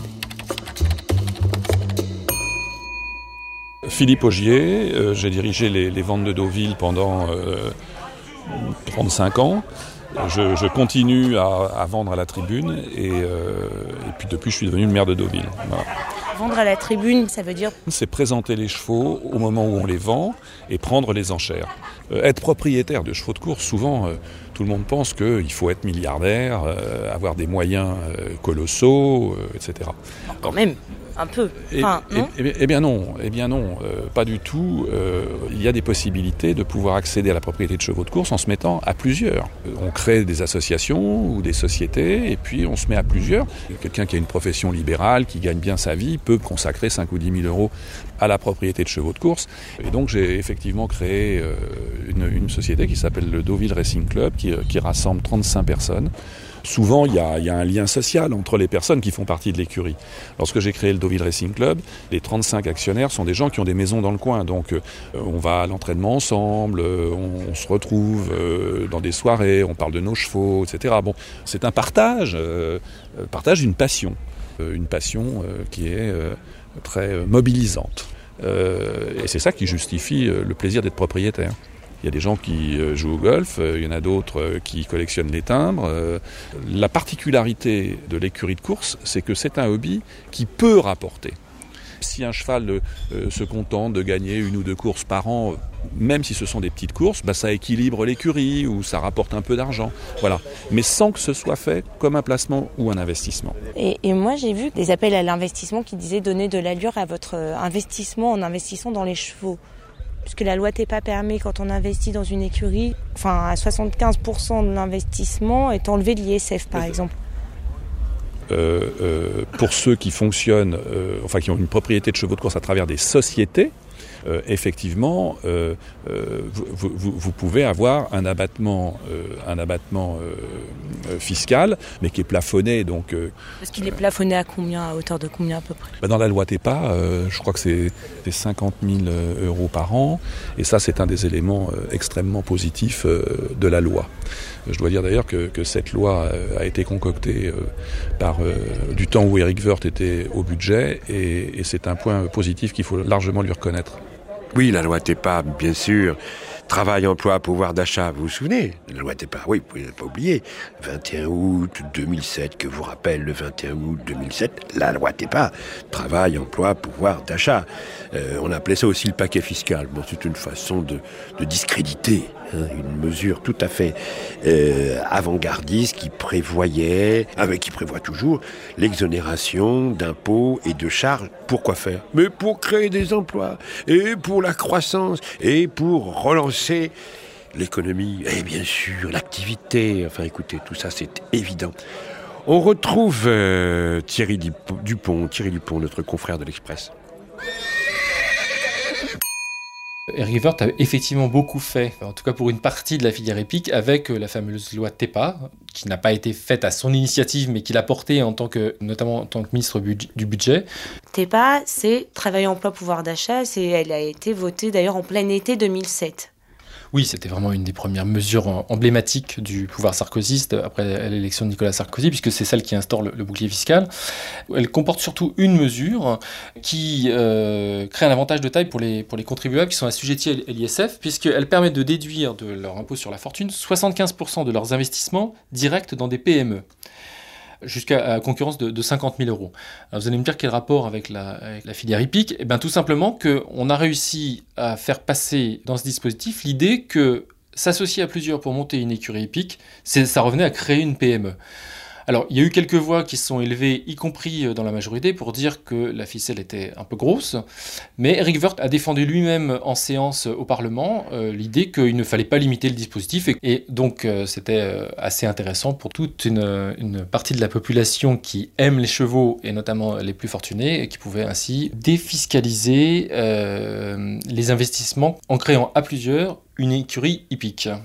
Philippe Augier, euh, j'ai dirigé les, les ventes de Deauville pendant euh, trente-cinq ans. Je, je continue à, à vendre à la tribune et, euh, et puis depuis je suis devenu le maire de Deauville. Voilà. Vendre à la tribune, ça veut dire ? C'est présenter les chevaux au moment où on les vend et prendre les enchères. Euh, être propriétaire de chevaux de course, souvent euh, tout le monde pense qu'il faut être milliardaire, euh, avoir des moyens euh, colossaux, euh, et cetera. Quand même. Un peu. Enfin, et, non et, et, eh bien non, eh bien non, euh, pas du tout. Euh, il y a des possibilités de pouvoir accéder à la propriété de chevaux de course en se mettant à plusieurs. On crée des associations ou des sociétés et puis on se met à plusieurs. Quelqu'un qui a une profession libérale, qui gagne bien sa vie, peut consacrer cinq ou dix mille euros à la propriété de chevaux de course. Et donc j'ai effectivement créé euh, une, une société qui s'appelle le Deauville Racing Club, qui, qui rassemble trente-cinq personnes. Souvent, il y, a, il y a un lien social entre les personnes qui font partie de l'écurie. Lorsque j'ai créé le Deauville Racing Club, les trente-cinq actionnaires sont des gens qui ont des maisons dans le coin. Donc, euh, on va à l'entraînement ensemble, euh, on, on se retrouve euh, dans des soirées, on parle de nos chevaux, et cetera. Bon, c'est un partage, euh, partage d'une passion. Euh, une passion euh, qui est euh, très euh, mobilisante. Euh, et c'est ça qui justifie euh, le plaisir d'être propriétaire. Il y a des gens qui jouent au golf, il y en a d'autres qui collectionnent les timbres. La particularité de l'écurie de course, c'est que c'est un hobby qui peut rapporter. Si un cheval se contente de gagner une ou deux courses par an, même si ce sont des petites courses, bah ça équilibre l'écurie ou ça rapporte un peu d'argent. Voilà. Mais sans que ce soit fait comme un placement ou un investissement. Et, et moi, j'ai vu des appels à l'investissement qui disaient donner de l'allure à votre investissement en investissant dans les chevaux. Puisque la loi TEPA permet, quand on investit dans une écurie, enfin à soixante-quinze pour cent de l'investissement est enlevé de l'I S F, par exemple. Euh, euh, pour ceux qui fonctionnent, euh, enfin qui ont une propriété de chevaux de course à travers des sociétés, euh, effectivement, euh, euh, vous, vous, vous pouvez avoir un abattement, euh, un abattement euh, fiscal, mais qui est plafonné. Donc, euh, Parce qu'il est plafonné à combien, à hauteur de combien à peu près ? Bah dans la loi TEPA, euh, je crois que c'est, c'est cinquante mille euros par an, et ça c'est un des éléments euh, extrêmement positifs euh, de la loi. Je dois dire d'ailleurs que, que cette loi euh, a été concoctée euh, par euh, du temps où Éric Woerth était au budget, et, et c'est un point positif qu'il faut largement lui reconnaître. Oui, la loi TEPA, bien sûr. Travail, emploi, pouvoir d'achat, vous vous souvenez ? La loi TEPA, oui, vous ne pouvez pas oublier. vingt et un août deux mille sept, que vous rappelle le vingt et un août deux mille sept, la loi TEPA. Travail, emploi, pouvoir d'achat. Euh, on appelait ça aussi le paquet fiscal. Bon, c'est une façon de, de discréditer, hein, une mesure tout à fait euh, avant-gardiste qui prévoyait, avec qui prévoit toujours, l'exonération d'impôts et de charges. Pour quoi faire ? Mais pour créer des emplois, et pour la croissance, et pour relancer l'économie, et bien sûr l'activité. Enfin écoutez, tout ça c'est évident. On retrouve euh, Thierry Dupont, Thierry Dupont, notre confrère de l'Express. Éric Woerth a effectivement beaucoup fait, en tout cas pour une partie de la filière épique, avec la fameuse loi TEPA, qui n'a pas été faite à son initiative, mais qu'il a portée en tant que, notamment en tant que ministre du budget. TEPA, c'est Travail, Emploi, Pouvoir d'achat, c'est, elle a été votée d'ailleurs en plein été deux mille sept. Oui, c'était vraiment une des premières mesures emblématiques du pouvoir sarkozyste après l'élection de Nicolas Sarkozy, puisque c'est celle qui instaure le, le bouclier fiscal. Elle comporte surtout une mesure qui euh, crée un avantage de taille pour les, pour les contribuables qui sont assujettis à l'I S F, puisqu'elle permet de déduire de leur impôt sur la fortune soixante-quinze pour cent de leurs investissements directs dans des P M E. Jusqu'à la concurrence de, de cinquante mille euros. Alors vous allez me dire quel rapport avec la, avec la filière hippique ? Eh bien tout simplement qu'on a réussi à faire passer dans ce dispositif l'idée que s'associer à plusieurs pour monter une écurie hippique, c'est, ça revenait à créer une P M E. Alors, il y a eu quelques voix qui se sont élevées, y compris dans la majorité, pour dire que la ficelle était un peu grosse. Mais Éric Woerth a défendu lui-même en séance au Parlement euh, l'idée qu'il ne fallait pas limiter le dispositif. Et, et donc, euh, c'était euh, assez intéressant pour toute une, une partie de la population qui aime les chevaux, et notamment les plus fortunés, et qui pouvait ainsi défiscaliser euh, les investissements en créant à plusieurs une écurie hippique.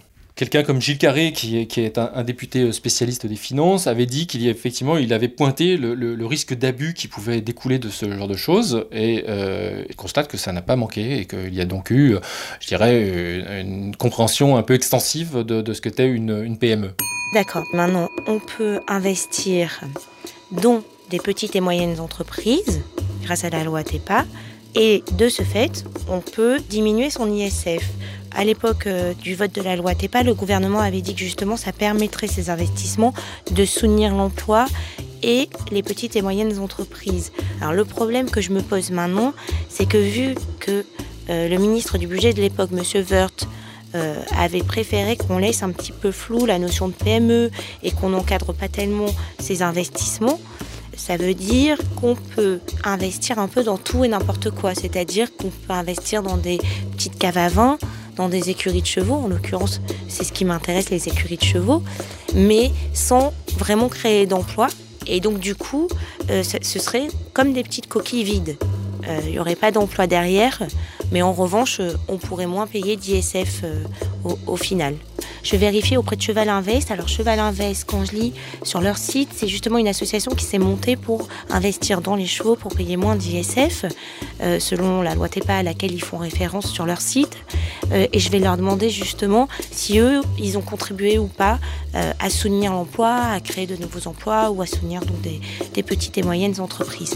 quelqu'un comme Gilles Carré, qui est, qui est un, un député spécialiste des finances, avait dit qu'il y a, effectivement, il avait pointé le, le, le risque d'abus qui pouvait découler de ce genre de choses, et euh, il constate que ça n'a pas manqué, et qu'il y a donc eu, je dirais, une, une compréhension un peu extensive de, de ce qu'était une, une P M E. D'accord. Maintenant, on peut investir dans des petites et moyennes entreprises, grâce à la loi TEPA, et de ce fait, on peut diminuer son I S F. À l'époque euh, du vote de la loi TEPA, le gouvernement avait dit que justement ça permettrait ces investissements de soutenir l'emploi et les petites et moyennes entreprises. Alors le problème que je me pose maintenant, c'est que vu que euh, le ministre du budget de l'époque, M. Woerth, euh, avait préféré qu'on laisse un petit peu flou la notion de P M E et qu'on n'encadre pas tellement ces investissements, ça veut dire qu'on peut investir un peu dans tout et n'importe quoi. C'est-à-dire qu'on peut investir dans des petites caves à vin, dans des écuries de chevaux. En l'occurrence, c'est ce qui m'intéresse, les écuries de chevaux, mais sans vraiment créer d'emplois. Et donc, du coup, euh, ce serait comme des petites coquilles vides. Euh, il n'y aurait pas d'emploi derrière, mais en revanche, euh, on pourrait moins payer d'I S F euh, au, au final. Je vérifie auprès de Cheval Invest. Alors Cheval Invest, quand je lis sur leur site, c'est justement une association qui s'est montée pour investir dans les chevaux pour payer moins d'I S F, euh, selon la loi TEPA à laquelle ils font référence sur leur site. Euh, et je vais leur demander justement si eux, ils ont contribué ou pas euh, à soutenir l'emploi, à créer de nouveaux emplois ou à soutenir donc des, des petites et moyennes entreprises.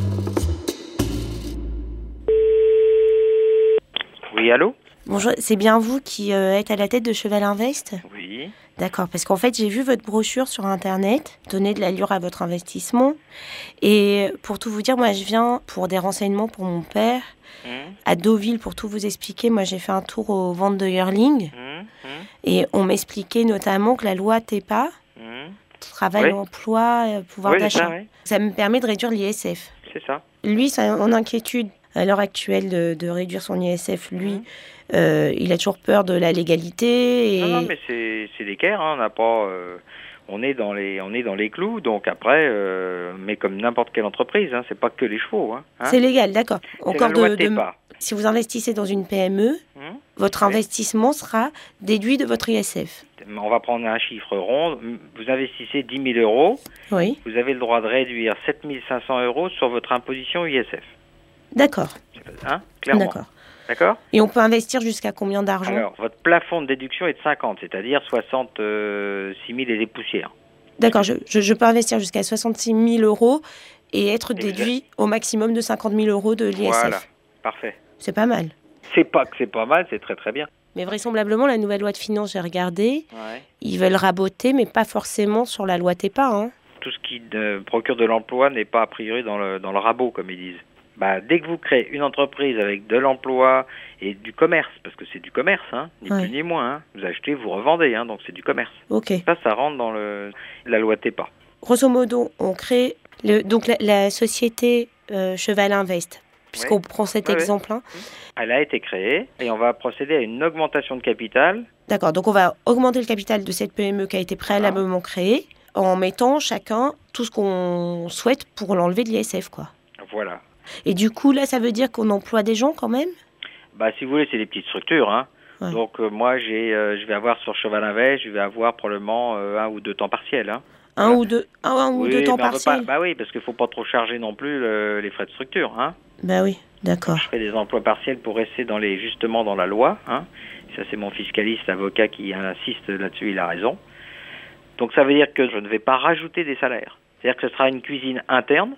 Oui, allô ? Bonjour, c'est bien vous qui euh, êtes à la tête de Cheval Invest ? Oui. D'accord, parce qu'en fait, j'ai vu votre brochure sur Internet, donner de l'allure à votre investissement. Et pour tout vous dire, moi, je viens pour des renseignements pour mon père, mmh. à Deauville, pour tout vous expliquer. Moi, j'ai fait un tour aux ventes de yearling. Mmh. Mmh. Et on m'expliquait notamment que la loi TEPA, mmh. travail, oui. emploi, pouvoir oui, d'achat, ça, oui. ça me permet de réduire l'I S F. C'est ça. Lui, c'est en inquiétude à l'heure actuelle de, de réduire son I S F, lui. Mmh. Euh, il a toujours peur de la légalité. Et... Non, non, mais c'est, c'est l'équerre, hein, on n'a pas, euh, on est dans les, on est dans les clous, donc après, euh, mais comme n'importe quelle entreprise, hein, c'est pas que les chevaux. Hein, hein. C'est légal, d'accord. C'est Encore la loi de, de, si vous investissez dans une P M E, hum, votre oui. investissement sera déduit de votre I S F. On va prendre un chiffre rond. Vous investissez dix mille euros. Oui. Vous avez le droit de réduire sept mille cinq cents euros sur votre imposition I S F. D'accord. Hein, clairement. D'accord. D'accord. Et on peut investir jusqu'à combien d'argent ? Alors, votre plafond de déduction est de cinquante, c'est-à-dire soixante-six mille et des poussières. D'accord, je, je, je peux investir jusqu'à soixante-six mille euros et être déduit exact. Au maximum de cinquante mille euros de l'I S F. Voilà, parfait. C'est pas mal. C'est pas que c'est pas mal, c'est très très bien. Mais vraisemblablement, la nouvelle loi de finances, j'ai regardé, ouais. ils veulent raboter, mais pas forcément sur la loi TEPA. Hein. Tout ce qui euh, procure de l'emploi n'est pas a priori dans le, dans le rabot, comme ils disent. Bah, dès que vous créez une entreprise avec de l'emploi et du commerce, parce que c'est du commerce, hein, ni ouais. plus ni moins, hein, vous achetez, vous revendez, hein, donc c'est du commerce. Ok. Ça, ça rentre dans le, la loi TEPA. Grosso modo, on crée le, donc la, la société euh, Cheval Invest, puisqu'on oui. prend cet ouais, exemple. Hein. Elle a été créée et on va procéder à une augmentation de capital. D'accord, donc on va augmenter le capital de cette P M E qui a été préalablement ah. créée en mettant chacun tout ce qu'on souhaite pour l'enlever de l'I S F, quoi. Voilà. Et du coup, là, ça veut dire qu'on emploie des gens quand même ? Bah, si vous voulez, c'est des petites structures. Hein. Ouais. Donc, euh, moi, j'ai, euh, je vais avoir sur Cheval Invest, je vais avoir probablement euh, un ou deux temps partiels. Hein. Un, voilà. ou deux, un, un ou oui, deux temps mais on partiels veut pas, Bah oui, parce qu'il ne faut pas trop charger non plus le, les frais de structure. Hein. Bah oui, d'accord. Je fais des emplois partiels pour rester dans les, justement dans la loi. Hein. Ça, c'est mon fiscaliste, avocat qui insiste là-dessus, il a raison. Donc, ça veut dire que je ne vais pas rajouter des salaires. C'est-à-dire que ce sera une cuisine interne.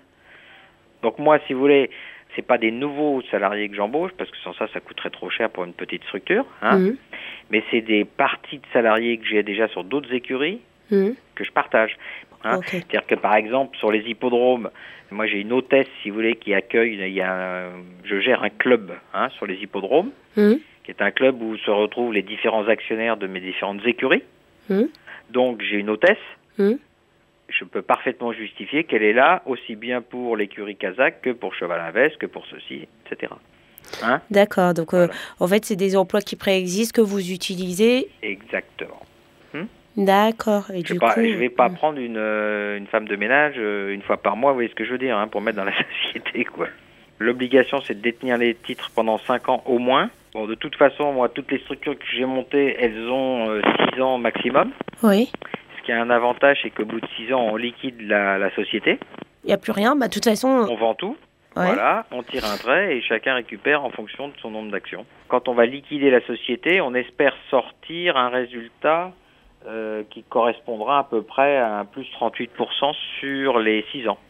Donc, moi, si vous voulez... c'est pas des nouveaux salariés que j'embauche, parce que sans ça, ça coûterait trop cher pour une petite structure. Hein. Mmh. Mais c'est des parties de salariés que j'ai déjà sur d'autres écuries mmh. que je partage. Hein. Okay. C'est-à-dire que, par exemple, sur les hippodromes, moi, j'ai une hôtesse, si vous voulez, qui accueille, il y a un, je gère un club hein, sur les hippodromes, mmh. qui est un club où se retrouvent les différents actionnaires de mes différentes écuries. Mmh. Donc, j'ai une hôtesse. Mmh. Je peux parfaitement justifier qu'elle est là aussi bien pour l'écurie kazakh que pour Cheval Invest, que pour ceci, et cetera. Hein D'accord, donc voilà. euh, en fait, c'est des emplois qui préexistent que vous utilisez. Exactement. Hum D'accord. Et je du ne coup, vais pas hum. prendre une, euh, une femme de ménage euh, une fois par mois, vous voyez ce que je veux dire, hein, pour mettre dans la société, quoi. L'obligation, c'est de détenir les titres pendant cinq ans au moins. Bon, de toute façon, moi, toutes les structures que j'ai montées, elles ont euh, six ans maximum. Oui. Ce qui a un avantage, c'est qu'au bout de six ans, on liquide la, la société. Il n'y a plus rien, bah de toute façon... On vend tout. Ouais. Voilà, on tire un trait et chacun récupère en fonction de son nombre d'actions. Quand on va liquider la société, on espère sortir un résultat euh, qui correspondra à peu près à un plus trente-huit pour cent sur les six ans.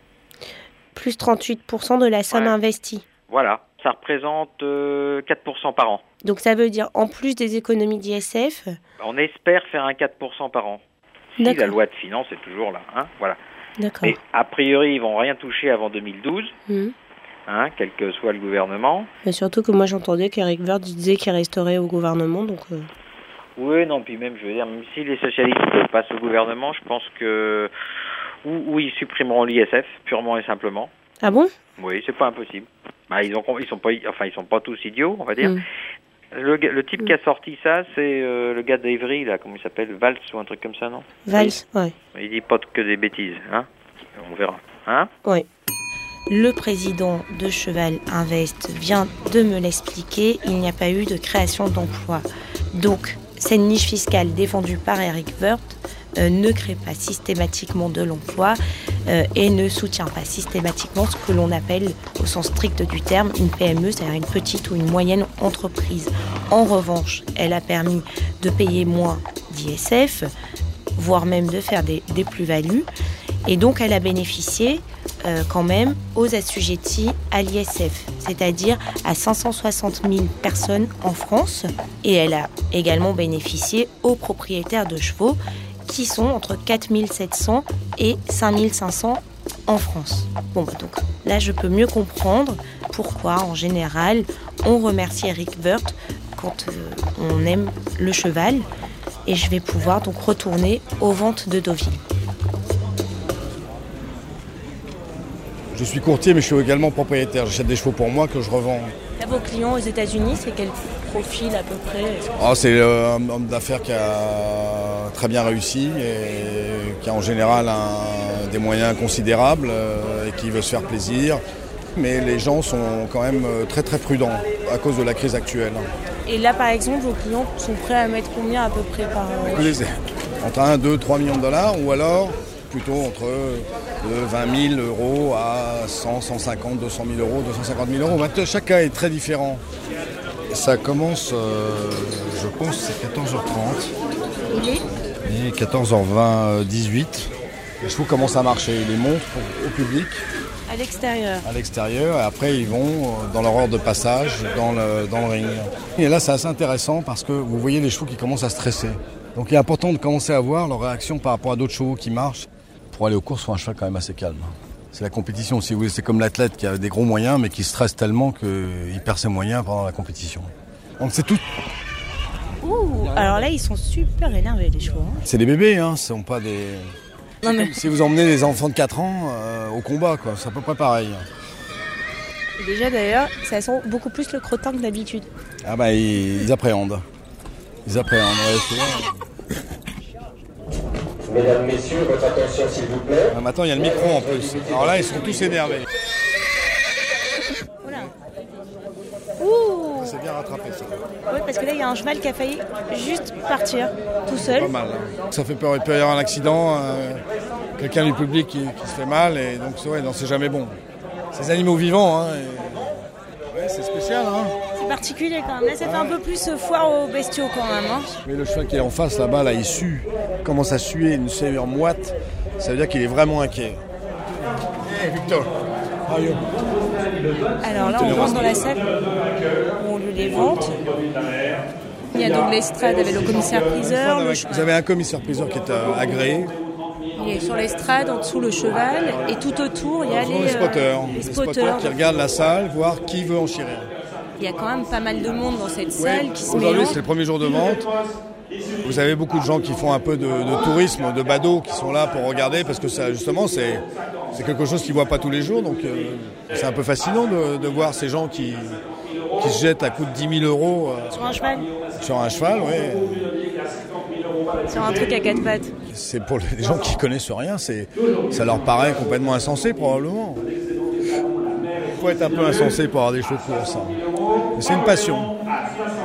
Plus trente-huit pour cent de la somme ouais. investie. Voilà, ça représente euh, quatre pour cent par an. Donc ça veut dire, en plus des économies d'I S F... On espère faire un quatre pour cent par an. Si la loi de finances est toujours là, hein, voilà. D'accord. Mais a priori, ils vont rien toucher avant deux mille douze. Mmh. Hein, quel que soit le gouvernement. Mais surtout que moi j'entendais qu'Éric Woerth disait qu'il resterait au gouvernement, donc... Euh... Oui, non, puis même, je veux dire, même si les socialistes passent au gouvernement, je pense que... Ou, ou ils supprimeront l'I S F, purement et simplement. Ah bon? Oui, c'est pas impossible. Bah, ils ont, ils sont pas, enfin, ils sont pas tous idiots, on va dire. Mmh. Le, le type mmh. qui a sorti ça, c'est euh, le gars d'Evry, là, comment il s'appelle, Valls ou un truc comme ça, non? Valls, ouais. Il dit pas que des bêtises, hein? On verra, hein? Oui. Le président de Cheval Invest vient de me l'expliquer, il n'y a pas eu de création d'emplois. Donc, cette niche fiscale défendue par Éric Woerth euh, ne crée pas systématiquement de l'emploi euh, et ne soutient pas systématiquement ce que l'on appelle, au sens strict du terme, une P M E, c'est-à-dire une petite ou une moyenne entreprise. En revanche, elle a permis de payer moins d'I S F, voire même de faire des, des plus-values. Et donc, elle a bénéficié euh, quand même aux assujettis à l'I S F, c'est-à-dire à cinq cent soixante mille personnes en France. Et elle a également bénéficié aux propriétaires de chevaux, qui sont entre quatre mille sept cents et cinq mille cinq cents en France. Bon, bah donc là, je peux mieux comprendre pourquoi, en général, on remercie Éric Woerth quand euh, on aime le cheval. Et je vais pouvoir donc retourner aux ventes de Deauville. Je suis courtier, mais je suis également propriétaire. J'achète des chevaux pour moi que je revends. Là, vos clients aux États-Unis, c'est quel profil à peu près? Oh, c'est euh, un homme d'affaires qui a très bien réussi et qui a en général un, des moyens considérables euh, et qui veut se faire plaisir. Mais les gens sont quand même très très prudents à cause de la crise actuelle. Et là, par exemple, vos clients sont prêts à mettre combien à peu près par... Écoutez, entre un, deux, trois millions de dollars ou alors plutôt entre de vingt mille euros à cent, cent cinquante, deux cent mille euros, deux cent cinquante mille euros. Chaque cas est très différent. Ça commence, euh, je pense, c'est quatorze heures trente. Et quatorze heures vingt, dix-huit. Les chevaux commencent à marcher. Ils les montrent au public. À l'extérieur. À l'extérieur, et après ils vont dans leur ordre de passage, dans le, dans le ring. Et là c'est assez intéressant parce que vous voyez les chevaux qui commencent à stresser. Donc il est important de commencer à voir leur réaction par rapport à d'autres chevaux qui marchent. Pour aller aux courses, il faut un cheval quand même assez calme. C'est la compétition, si vous voulez, c'est comme l'athlète qui a des gros moyens mais qui stresse tellement qu'il perd ses moyens pendant la compétition. Donc c'est tout. Ouh, alors là ils sont super énervés les chevaux. Hein. C'est des bébés, hein, ce sont pas des... Non, mais... Si vous emmenez des enfants de quatre ans euh, au combat, quoi, c'est à peu près pareil. Déjà d'ailleurs, ça sent beaucoup plus le crottin que d'habitude. Ah bah ils, ils appréhendent. Ils appréhendent, ouais, souvent. Mesdames, Messieurs, votre attention s'il vous plaît. Ah, maintenant il y a le micro en plus. Alors là ils sont tous énervés. Voilà. Ouh. Ça s'est bien rattrapé ça. Oui, parce que là il y a un cheval qui a failli juste partir tout seul. Pas mal. Hein. Ça fait peur, il peut y avoir un accident, euh, quelqu'un du public qui, qui se fait mal et donc ouais, non, c'est jamais bon. Ces animaux vivants, hein, et... ouais, c'est spécial. Hein. C'est particulier quand même. Là ça fait un peu plus foire aux bestiaux quand même. Hein. Mais le cheval qui est en face là-bas, là, il sue, il commence à suer, une sueur moite, ça veut dire qu'il est vraiment inquiet. Hey, Victor, how are you? Alors là, on rentre dans la salle où on lui les vente. Il y a donc l'estrade avec le commissaire-priseur. Le Vous avez un commissaire-priseur qui est euh, agréé. Il est sur l'estrade, en dessous le cheval, et tout autour, il y a les, les spotters. Euh, les les spotters. spotters qui regardent la salle, voir qui veut enchérir. Il y a quand même pas mal de monde dans cette salle oui, qui se aujourd'hui, mélange. c'est le premier jour de vente. Vous avez beaucoup de gens qui font un peu de, de tourisme, de badaud, qui sont là pour regarder, parce que ça, justement, c'est, c'est quelque chose qu'ils ne voient pas tous les jours. Donc, euh, c'est un peu fascinant de, de voir ces gens qui, qui se jettent à coût de dix mille euros. Euh, sur un cheval Sur un cheval, oui. Sur un truc à quatre pattes. C'est pour les gens qui ne connaissent rien, c'est, ça leur paraît complètement insensé, probablement. Il faut être un peu insensé pour avoir des chevaux de course. Hein. Mais c'est une passion.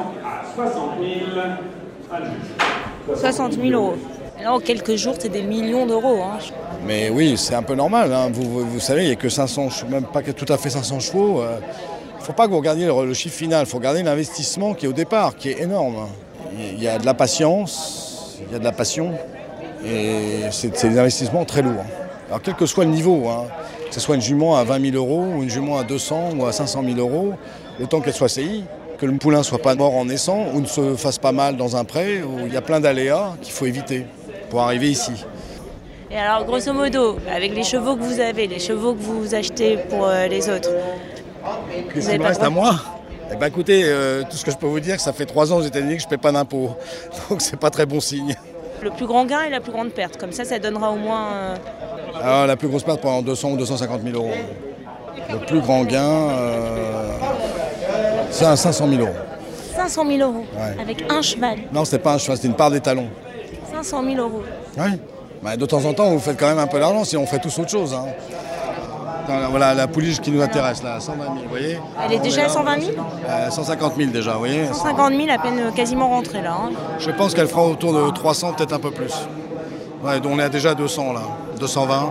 soixante mille. soixante mille euros. Là, en quelques jours, c'est des millions d'euros. Hein. Mais oui, c'est un peu normal. Hein. Vous, vous, vous savez, il n'y a que cinq cents, même pas tout à fait cinq cents chevaux. Il euh, ne faut pas que vous regardiez le, le chiffre final. Il faut regarder l'investissement qui est au départ, qui est énorme. Il y a de la patience, il y a de la passion. Et c'est, c'est des investissements très lourds. Alors, quel que soit le niveau, hein, que ce soit une jument à vingt mille euros, ou une jument à deux cents ou à cinq cent mille euros, autant qu'elle soit C I, que le poulain ne soit pas mort en naissant, ou ne se fasse pas mal dans un pré, où il y a plein d'aléas qu'il faut éviter pour arriver ici. Et alors, grosso modo, avec les chevaux que vous avez, les chevaux que vous achetez pour euh, les autres, qu'est-ce qui me reste à moi ? Eh ben, écoutez, euh, tout ce que je peux vous dire, ça fait trois ans aux États-Unis que je ne paie pas d'impôts. Donc, c'est pas très bon signe. Le plus grand gain et la plus grande perte. Comme ça, ça donnera au moins... Euh... Alors, la plus grosse perte pendant deux cents ou deux cent cinquante mille euros. Le plus grand gain, euh, c'est à cinq cent mille euros. cinq cent mille euros, ouais. Avec un cheval. Non, c'était pas un cheval, c'était une part des talons. cinq cent mille euros. Oui. Bah, de temps en temps, vous faites quand même un peu d'argent, sinon on fait tous autre chose. Hein. Voilà la pouliche qui nous intéresse, là, cent vingt mille, vous voyez ? Elle est déjà à cent vingt mille ? euh, cent cinquante mille déjà, vous voyez ? cent cinquante mille à peine quasiment rentrée, là. Hein. Je pense qu'elle fera autour de trois cents, peut-être un peu plus. Ouais, donc on est à déjà deux cents, là. deux cent vingt.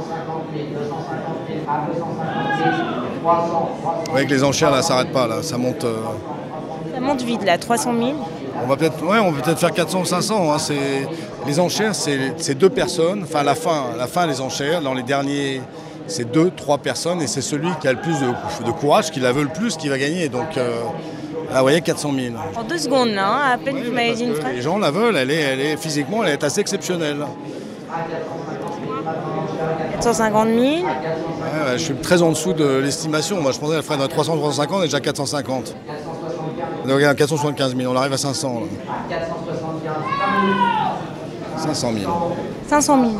Vous voyez que les enchères, là, ça s'arrêtent pas, là. Ça monte... Euh... Ça monte vite, là, trois cent mille. On va peut-être, ouais, on va peut-être faire quatre cents ou cinq cents. Hein. C'est, les enchères, c'est, c'est deux personnes. Enfin, à la fin, à la fin, les enchères, dans les derniers, c'est deux, trois personnes. Et c'est celui qui a le plus de, de courage, qui la veut le plus, qui va gagner. Donc, euh, là, vous voyez, quatre cent mille. En deux secondes, là, hein, à peine oui, vous m'avez dit une phrase. Les gens la veulent. Elle est, elle est, physiquement, elle est assez exceptionnelle. quatre cent cinquante mille. Ouais, ouais, je suis très en dessous de l'estimation. Moi, je pensais qu'elle ferait dans trois cents, trois cent cinquante et déjà quatre cent cinquante. Donc, regarde, quatre cent soixante-quinze mille, on arrive à cinq cents. Là. cinq cent mille. cinq cent mille.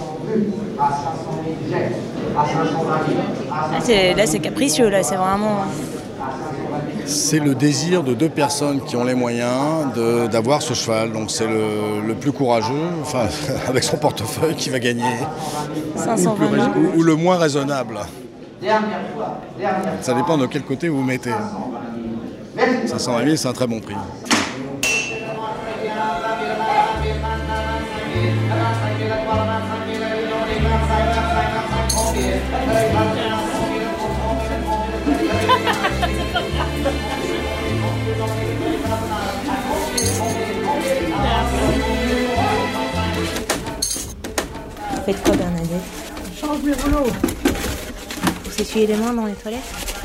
Là c'est, là, c'est capricieux, là, c'est vraiment... C'est le désir de deux personnes qui ont les moyens de, d'avoir ce cheval. Donc, c'est le, le plus courageux, enfin, avec son portefeuille, qui va gagner. cinq cent vingt mille. Ou, ou le moins raisonnable. Ça dépend de quel côté vous mettez. cinq cent vingt mille, c'est un très bon prix. Vous faites quoi, Bernadette? Change mes rouleaux. Vous s'essuyez les mains dans les toilettes?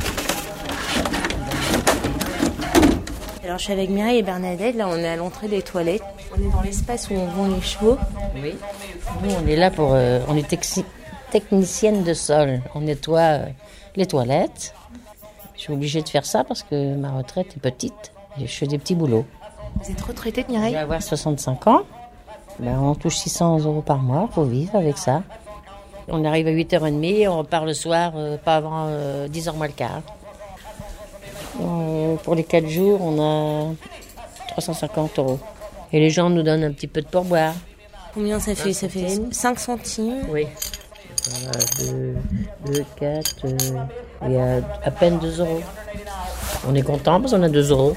Alors je suis avec Mireille et Bernadette, là on est à l'entrée des toilettes. On est dans l'espace où on vend les chevaux. Oui. Nous on est là pour... Euh, on est texi- technicienne de sol. On nettoie euh, les toilettes. Je suis obligée de faire ça parce que ma retraite est petite. Et je fais des petits boulots. Vous êtes retraitée, Mireille? Je vais avoir soixante-cinq ans. Ben, on touche six cents euros par mois pour vivre avec ça. On arrive à huit heures trente et on repart le soir, euh, pas avant euh, dix heures moins le quart. On, pour les quatre jours, on a trois cent cinquante euros. Et les gens nous donnent un petit peu de pourboire. Combien ça fait? Ça fait cinq centimes. Oui. deux, deux, quatre, euh, il y a à peine deux euros. On est content parce qu'on a deux euros.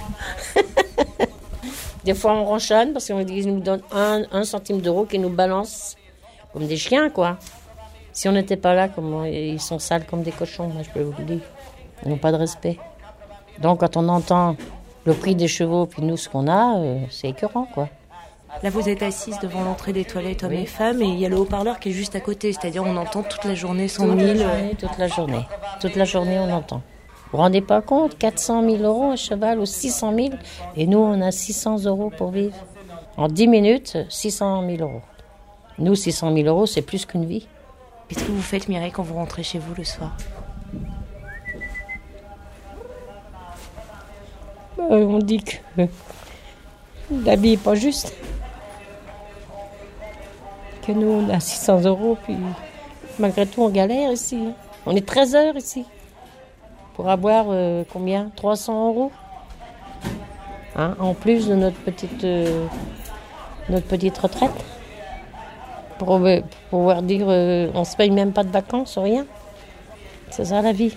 Des fois, on ronchonne parce qu'ils nous donnent un, un centime d'euro qui nous balance comme des chiens, quoi. Si on n'était pas là, comment, ils sont sales comme des cochons, moi, je peux vous le dire. Ils n'ont pas de respect. Donc, quand on entend le prix des chevaux, puis nous, ce qu'on a, euh, c'est écœurant, quoi. Là, vous êtes assise devant l'entrée des toilettes, hommes oui. et femmes, et il y a le haut-parleur qui est juste à côté. C'est-à-dire, on entend toute la journée cent mille. Toute la journée, toute la journée. Toute la journée, on entend. Vous vous rendez pas compte, quatre cent mille euros un cheval ou six cent mille, et nous, on a six cents euros pour vivre. En dix minutes, six cent mille euros. Nous, six cent mille euros, c'est plus qu'une vie. Qu'est-ce que vous faites, Mireille, quand vous rentrez chez vous le soir? euh, On dit que la vie n'est pas juste. Que nous, on a six cents euros, puis malgré tout, on galère ici. On est treize heures ici. Pour avoir euh, combien? trois cents euros hein, en plus de notre petite, euh, notre petite retraite. Pour, euh, pour pouvoir dire euh, on ne se paye même pas de vacances, rien. C'est ça la vie.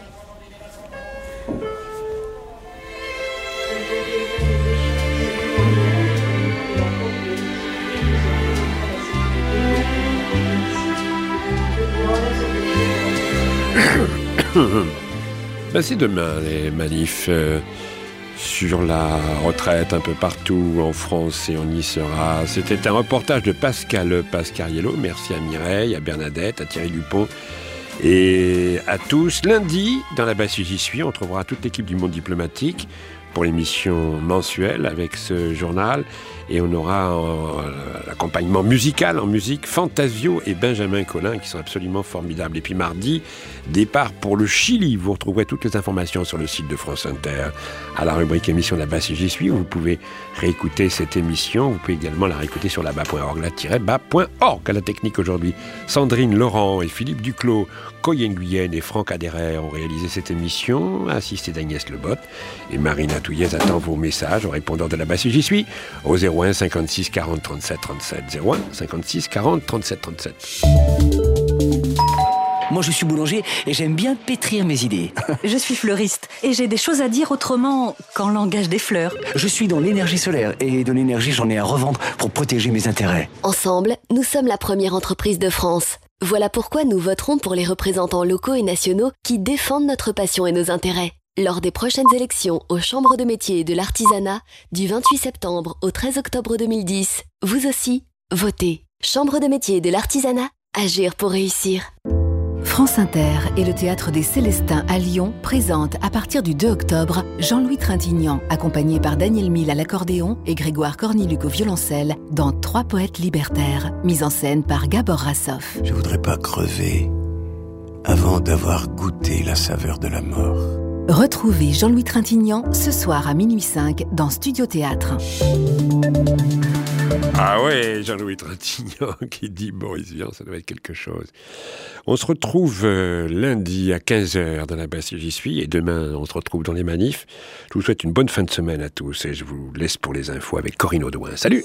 Ben, c'est demain les manifs euh, sur la retraite un peu partout en France et on y sera. C'était un reportage de Pascal Pascariello. Merci à Mireille, à Bernadette, à Thierry Dupont et à tous. Lundi, dans la Basse J'y suis, on trouvera toute l'équipe du Monde diplomatique pour l'émission mensuelle avec ce journal. Et on aura euh, l'accompagnement musical en musique, Fantasio et Benjamin Collin qui sont absolument formidables. Et puis mardi, départ pour le Chili. Vous retrouverez toutes les informations sur le site de France Inter à la rubrique émission La Basse J'y suis. Vous pouvez réécouter cette émission. Vous pouvez également la réécouter sur la bas point org, la bas point org. À la technique aujourd'hui, Sandrine Laurent et Philippe Duclos, Coyen Guyenne et Franck Adhérer ont réalisé cette émission, assisté d'Agnès Lebotte. Et Marina Touillez attend vos messages au répondeur de La Basse J'y suis au zéro un cinquante-six quarante trente-sept trente-sept. zéro un cinquante-six quarante trente-sept trente-sept. Moi, je suis boulanger et j'aime bien pétrir mes idées. Je suis fleuriste et j'ai des choses à dire autrement qu'en langage des fleurs. Je suis dans l'énergie solaire et de l'énergie, j'en ai à revendre pour protéger mes intérêts. Ensemble, nous sommes la première entreprise de France. Voilà pourquoi nous voterons pour les représentants locaux et nationaux qui défendent notre passion et nos intérêts. Lors des prochaines élections aux chambres de métiers et de l'artisanat, du vingt-huit septembre au treize octobre deux mille dix, vous aussi, votez. Chambre de métiers et de l'artisanat, agir pour réussir. France Inter et le Théâtre des Célestins à Lyon présentent à partir du deux octobre Jean-Louis Trintignant, accompagné par Daniel Mille à l'accordéon et Grégoire Corniluc au violoncelle, dans Trois poètes libertaires, mise en scène par Gabor Rassoff. Je voudrais pas crever avant d'avoir goûté la saveur de la mort. Retrouvez Jean-Louis Trintignant ce soir à minuit cinq dans Studio Théâtre. Ah ouais, Jean-Louis Trintignant qui dit Boris Vian, ça doit être quelque chose. On se retrouve euh, lundi à quinze heures dans la Basse J'y suis et demain on se retrouve dans les manifs. Je vous souhaite une bonne fin de semaine à tous et je vous laisse pour les infos avec Corinne Audouin. Salut!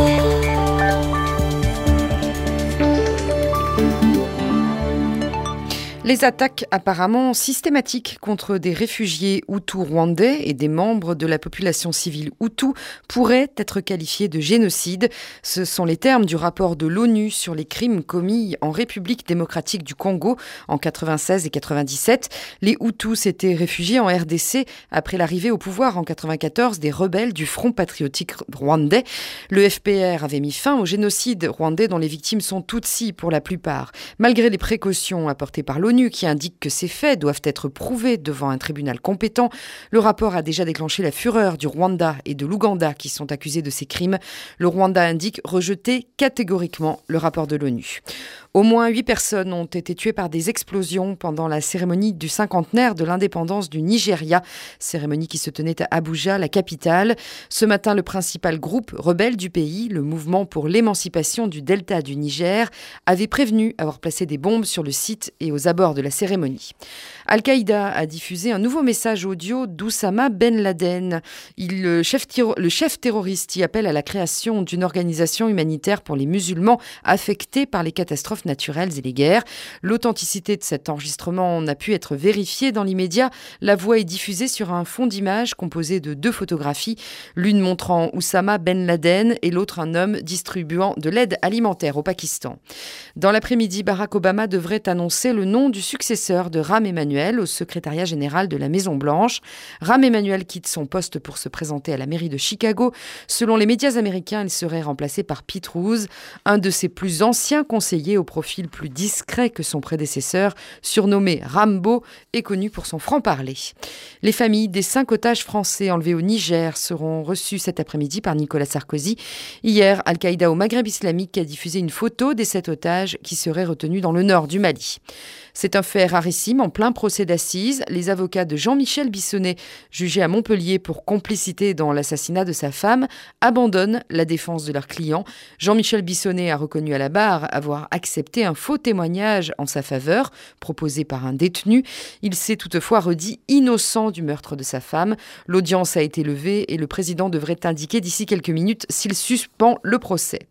Les attaques apparemment systématiques contre des réfugiés hutus rwandais et des membres de la population civile hutu pourraient être qualifiées de génocide. Ce sont les termes du rapport de l'ONU sur les crimes commis en République démocratique du Congo en quatre-vingt-seize et quatre-vingt-dix-sept. Les Hutus s'étaient réfugiés en R D C après l'arrivée au pouvoir en quatre-vingt-quatorze des rebelles du Front patriotique rwandais. Le F P R avait mis fin au génocide rwandais dont les victimes sont Tutsis pour la plupart. Malgré les précautions apportées par l'ONU qui indique que ces faits doivent être prouvés devant un tribunal compétent, le rapport a déjà déclenché la fureur du Rwanda et de l'Ouganda qui sont accusés de ces crimes. Le Rwanda indique rejeter catégoriquement le rapport de l'ONU. Au moins huit personnes ont été tuées par des explosions pendant la cérémonie du cinquantenaire de l'indépendance du Nigeria, cérémonie qui se tenait à Abuja, la capitale. Ce matin, le principal groupe rebelle du pays, le Mouvement pour l'émancipation du delta du Niger, avait prévenu avoir placé des bombes sur le site et aux abords de la cérémonie. Al-Qaïda a diffusé un nouveau message audio d'Oussama Ben Laden. Il, le, chef terro- le chef terroriste y appelle à la création d'une organisation humanitaire pour les musulmans affectés par les catastrophes naturelles et les guerres. L'authenticité de cet enregistrement n'a pu être vérifiée dans l'immédiat. La voix est diffusée sur un fond d'image composé de deux photographies, l'une montrant Oussama Ben Laden et l'autre un homme distribuant de l'aide alimentaire au Pakistan. Dans l'après-midi, Barack Obama devrait annoncer le nom du successeur de Rahm Emanuel au secrétariat général de la Maison-Blanche. Rahm Emanuel quitte son poste pour se présenter à la mairie de Chicago. Selon les médias américains, il serait remplacé par Pete Rouse, un de ses plus anciens conseillers au profil plus discret que son prédécesseur, surnommé Rambo et connu pour son franc-parler. Les familles des cinq otages français enlevés au Niger seront reçues cet après-midi par Nicolas Sarkozy. Hier, Al-Qaïda au Maghreb islamique a diffusé une photo des sept otages qui seraient retenus dans le nord du Mali. C'est un fait rarissime en plein procès d'assises. Les avocats de Jean-Michel Bissonnet, jugé à Montpellier pour complicité dans l'assassinat de sa femme, abandonnent la défense de leur client. Jean-Michel Bissonnet a reconnu à la barre avoir accepté un faux témoignage en sa faveur, proposé par un détenu. Il s'est toutefois redit innocent du meurtre de sa femme. L'audience a été levée et le président devrait indiquer d'ici quelques minutes s'il suspend le procès.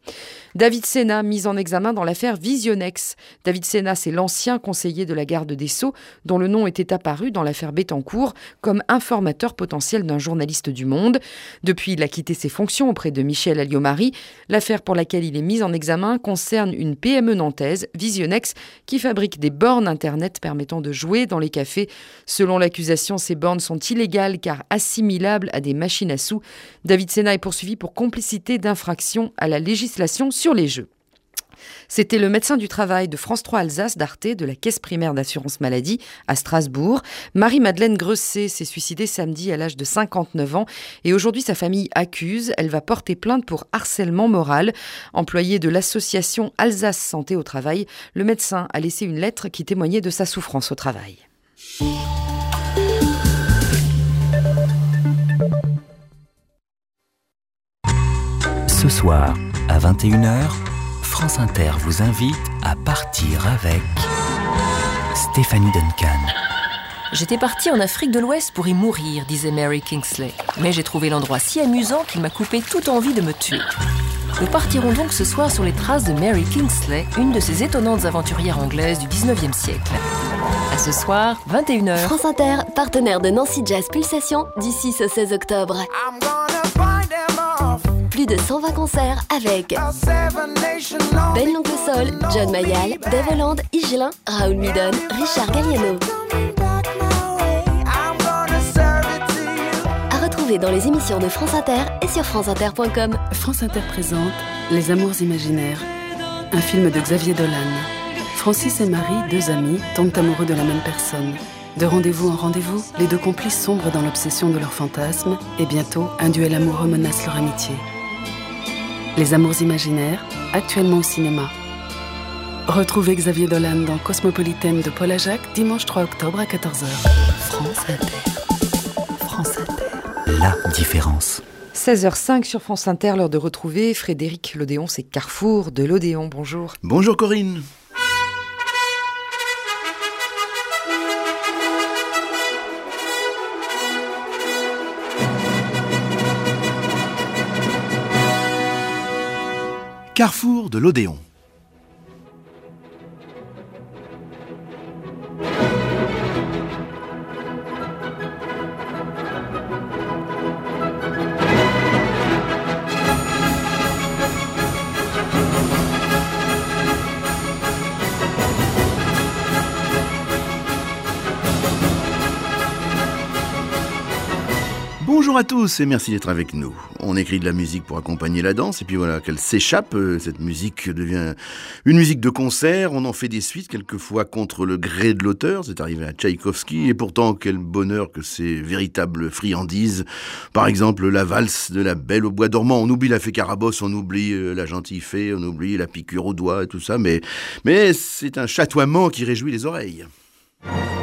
David Sena, mis en examen dans l'affaire Visionex. David Sena, c'est l'ancien conseiller de la garde des Sceaux, dont le nom était apparu dans l'affaire Bettencourt comme informateur potentiel d'un journaliste du Monde. Depuis, il a quitté ses fonctions auprès de Michel Alliot-Marie. L'affaire pour laquelle il est mis en examen concerne une P M E nantaise, Visionex, qui fabrique des bornes Internet permettant de jouer dans les cafés. Selon l'accusation, ces bornes sont illégales car assimilables à des machines à sous. David Sena est poursuivi pour complicité d'infraction à la législation sur les jeux. C'était le médecin du travail de France trois Alsace d'Arte de la Caisse primaire d'assurance maladie à Strasbourg. Marie-Madeleine Gresset s'est suicidée samedi à l'âge de cinquante-neuf ans et aujourd'hui sa famille accuse. Elle va porter plainte pour harcèlement moral. Employé de l'association Alsace Santé au Travail, le médecin a laissé une lettre qui témoignait de sa souffrance au travail. Ce soir, à vingt et une heures, France Inter vous invite à partir avec Stéphanie Duncan. J'étais partie en Afrique de l'Ouest pour y mourir, disait Mary Kingsley. Mais j'ai trouvé l'endroit si amusant qu'il m'a coupé toute envie de me tuer. Nous partirons donc ce soir sur les traces de Mary Kingsley, une de ces étonnantes aventurières anglaises du dix-neuvième siècle. À ce soir, vingt et une heures. France Inter, partenaire de Nancy Jazz Pulsation, du six au seize octobre. Plus de cent vingt concerts avec Ben l'Oncle Sol, John Mayall, Dave Holland, Higelin, Raoul Midon, Richard Galliano. À retrouver dans les émissions de France Inter et sur france inter point com. France Inter présente Les Amours imaginaires, un film de Xavier Dolan. Francis et Marie, deux amis, tombent amoureux de la même personne. De rendez-vous en rendez-vous, les deux complices sombrent dans l'obsession de leur fantasme et bientôt, un duel amoureux menace leur amitié. Les Amours imaginaires, actuellement au cinéma. Retrouvez Xavier Dolan dans Cosmopolitaine de Paul Ajac, dimanche trois octobre à quatorze heures. France Inter. France Inter. La différence. seize heures cinq sur France Inter, l'heure de retrouver Frédéric Lodéon, c'est Carrefour de l'Odéon. Bonjour. Bonjour Corinne. Carrefour de l'Odéon. Bonjour à tous et merci d'être avec nous. On écrit de la musique pour accompagner la danse et puis voilà qu'elle s'échappe, cette musique devient une musique de concert, on en fait des suites quelquefois contre le gré de l'auteur, c'est arrivé à Tchaïkovski et pourtant quel bonheur que ces véritables friandises. Par exemple la valse de la Belle au bois dormant, on oublie la fée Carabosse, on oublie la gentille fée, on oublie la piqûre au doigt et tout ça, mais, mais c'est un chatoiement qui réjouit les oreilles.